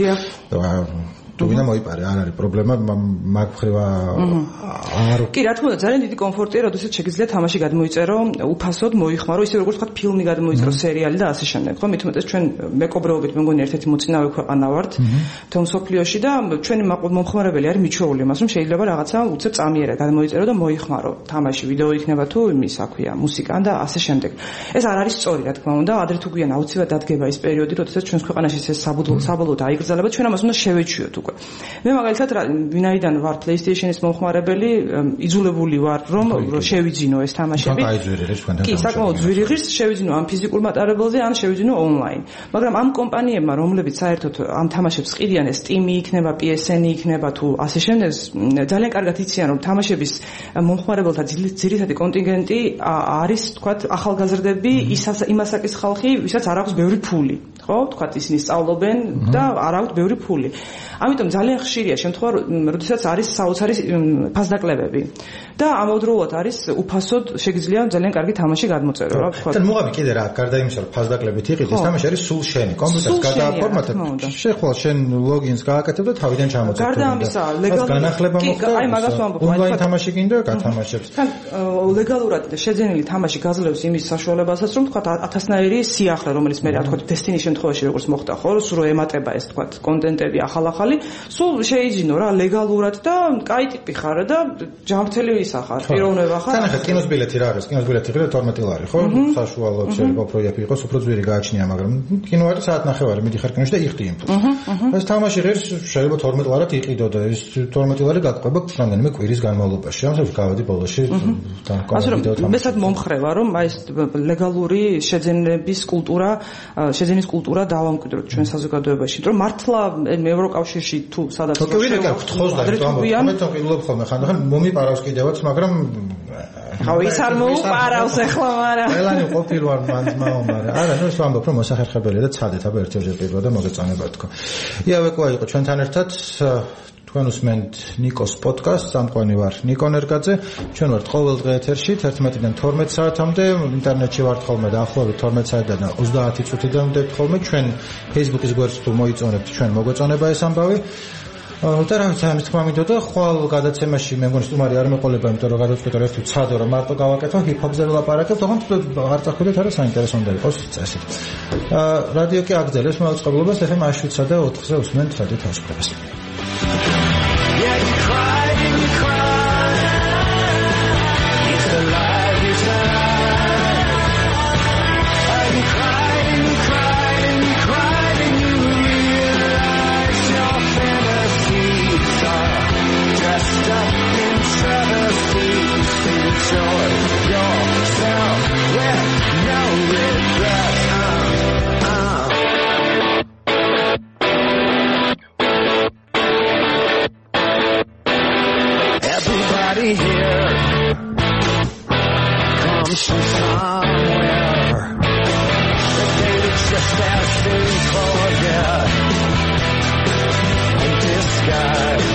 თუ ვინა მოიპარე არ არის პრობლემა მაგ ხრევა არ კი რა თქმა უნდა ძალიან დიდი კომფორტია როდესაც შეგიძლია თამაში გადმოიწერო უფასოდ მოიხმარო ისე როგორც თქვა ფილმი გადმოიწერო სერიალი და ასე შემდეგ ხო მით უმეტეს ჩვენ მეკობრეობით მე მგონი ერთ-ერთი მოწინავე ქვეყანა ვართ თელ მსოფლიოში და ჩვენი მომხმარებელი არის მიჩვეული იმას რომ შეიძლება რაღაცა უცებ წამიერად გადმოიწერო და მოიხმარო თამაში ვიდეო იქნება თუ იმის აქვია მუსიკა და ასე შემდეგ ეს არ არის სწორი რა თქმა უნდა ადრე თუ გვიან აუცილებლად დადგება ის პერიოდი როდესაც ჩვენს ქვეყანაში ეს საბოლოოდ აიგრძელება ჩვენ ამას უნდა შევეჩვიოთ უკვე მე მაგალითად ვინაიდან ვარ PlayStation-ის მომხმარებელი იძულებული ვარ რომ შევიძინო ეს თამაშები კი საკმაოდ ძვირი ღირს შევიძინო ამ ფიზიკურ მატარებელზე ან შევიძინო ონლაინ მაგრამ ამ კომპანიებმა რომლებიც საერთოდ ამ თამაშებს ყიდიან ეს Steam-ი იქნება პი ეს ენ-ი იქნება თუ ასე შემდეგ ძალიან კარგად იციან რომ თამაშების მომხმარებელთა ძირითადი კონტინგენტი არის თქვათ ახალგაზრდები იმასაკის ხალხი ვისაც არ აქვს ბევრი ფული ხო თქვათ ისინი სწავლობენ და არ აქვს ბევრი ფული ამიტომ ძალიან ხშირია შემთხვევა როდესაც არის საოცარი ფასდაკლებები და ამავდროულად არის უფასოდ შეგიძლია ძალიან კარგი თამაში გადმოწერო რა ვთქვა. თან მოღავი კიდე რა გარდა იმისა რომ ფასდაკლებით იყიდეს თამაში არის სულ შენი კომპიუტერს გადააფორმატებ შეხვალ შენ ლოგინს გააკეთებ და თავიდან ჩამოწერ. გარდა ამისა ლეგალურად განახლება მოხდა. აი მაგას ვამბობ. ონლაინ თამაში გინდა გათამაშებს. თან ლეგალურად შეძენილი თამაში გაძლევს იმის საშუალებასაც რომ თქვა ათასნაირი სიახლე რომელიც მე რა თქვა Destiny-ის შემთხვევაში როგორც მოხდა ხო სულ რომ ემატება ეს თქვა კონტენტები ახალ-ახალი სულ შეიძინო რა ლეგალურად და კაი ტიპი ხარ და ჯანმრთელი ვისახარ პიროვნება ხარ თან ახლა კინოს ბილეთი რა არის კინოს ბილეთი ღირა თორმეტი ლარი ხო საშუალოდ შეიძლება უფრო იაფი იყოს უფრო ძვირი გააჩნია მაგრამ კინო არის საათ ნახევარი მიდიხარ კინოში და იხდი იმ ფულს ეს თამაში ღირს შეიძლება თორმეტი ლარად იყიდო და ეს თორმეტი ლარი გაყვება რამდენიმე კვირის განმავლობაში ამას გავედი ბოლოში თან კომპიუტერ თამაში მეცად მომხრევა რომ აი ეს ლეგალური შეძენების კულტურა შეძენის კულტურა დავამკვიდროთ ჩვენ საზოგადოებაში რომ მართლა ევროკავშირში თუ სადაც გთხოვს და ამბობ მე ვიღლობ ხოლმე ხანდახან მომიპარავს კიდევაც მაგრამ ხო ის არ მოუპარავს ახლა მაგრამ ყველანი ყოფილ ვარ მან ძმაო მაგრამ არა ნუ ვამბობ რომ მოსახერხებელია და ცადეთ აბა ერთჯერ პირვა და მოგეწონება თქო იავეკვა იყო ჩვენთან ერთად თქვენ უსმენთ ნიკოს პოდკასტს ამყვანი ვარ ნიკო ნერგაძე ჩვენ ვართ ყოველდღე ეთერში თერთმეტიდან თორმეტ საათამდე ინტერნეტში ვართ ხოლმე დაახლოებით თორმეტ საათიდან ოცდაათი წუთიდან ვდებთ ხოლმე ჩვენ Facebook-ის გვერდს თუ მოიწონებთ ჩვენ მოგვეწონება ეს ამბავი და რა ვიცი, ამის თქმა მინდოდა, ხვალ გადაცემაში მე მგონი სტუმარი არ მეყოლება, იმიტომ რომ გადავწყვიტე რომ ერთი ცადო რომ მარტო გავაკეთო, ჰიპ-ჰოპზე ვლაპარაკებ, თუმცა არ წახვიდეთ, არა საინტერესო უნდა იყოს წესით. აა რადიო კი აგრძელებს მაუწყებლობას, ეხლა შვიდ და ოთხზე უსმენთ რადიო თავისუფლებას. Yeah, you cried and you cried. It's the life you tried. You cried and you cried and you cried and you realized your fantasies are dressed up in travesties. Enjoy yourself with no regrets. Uh, uh. Everybody here comes from somewhere. The day just as soon for you in disguise.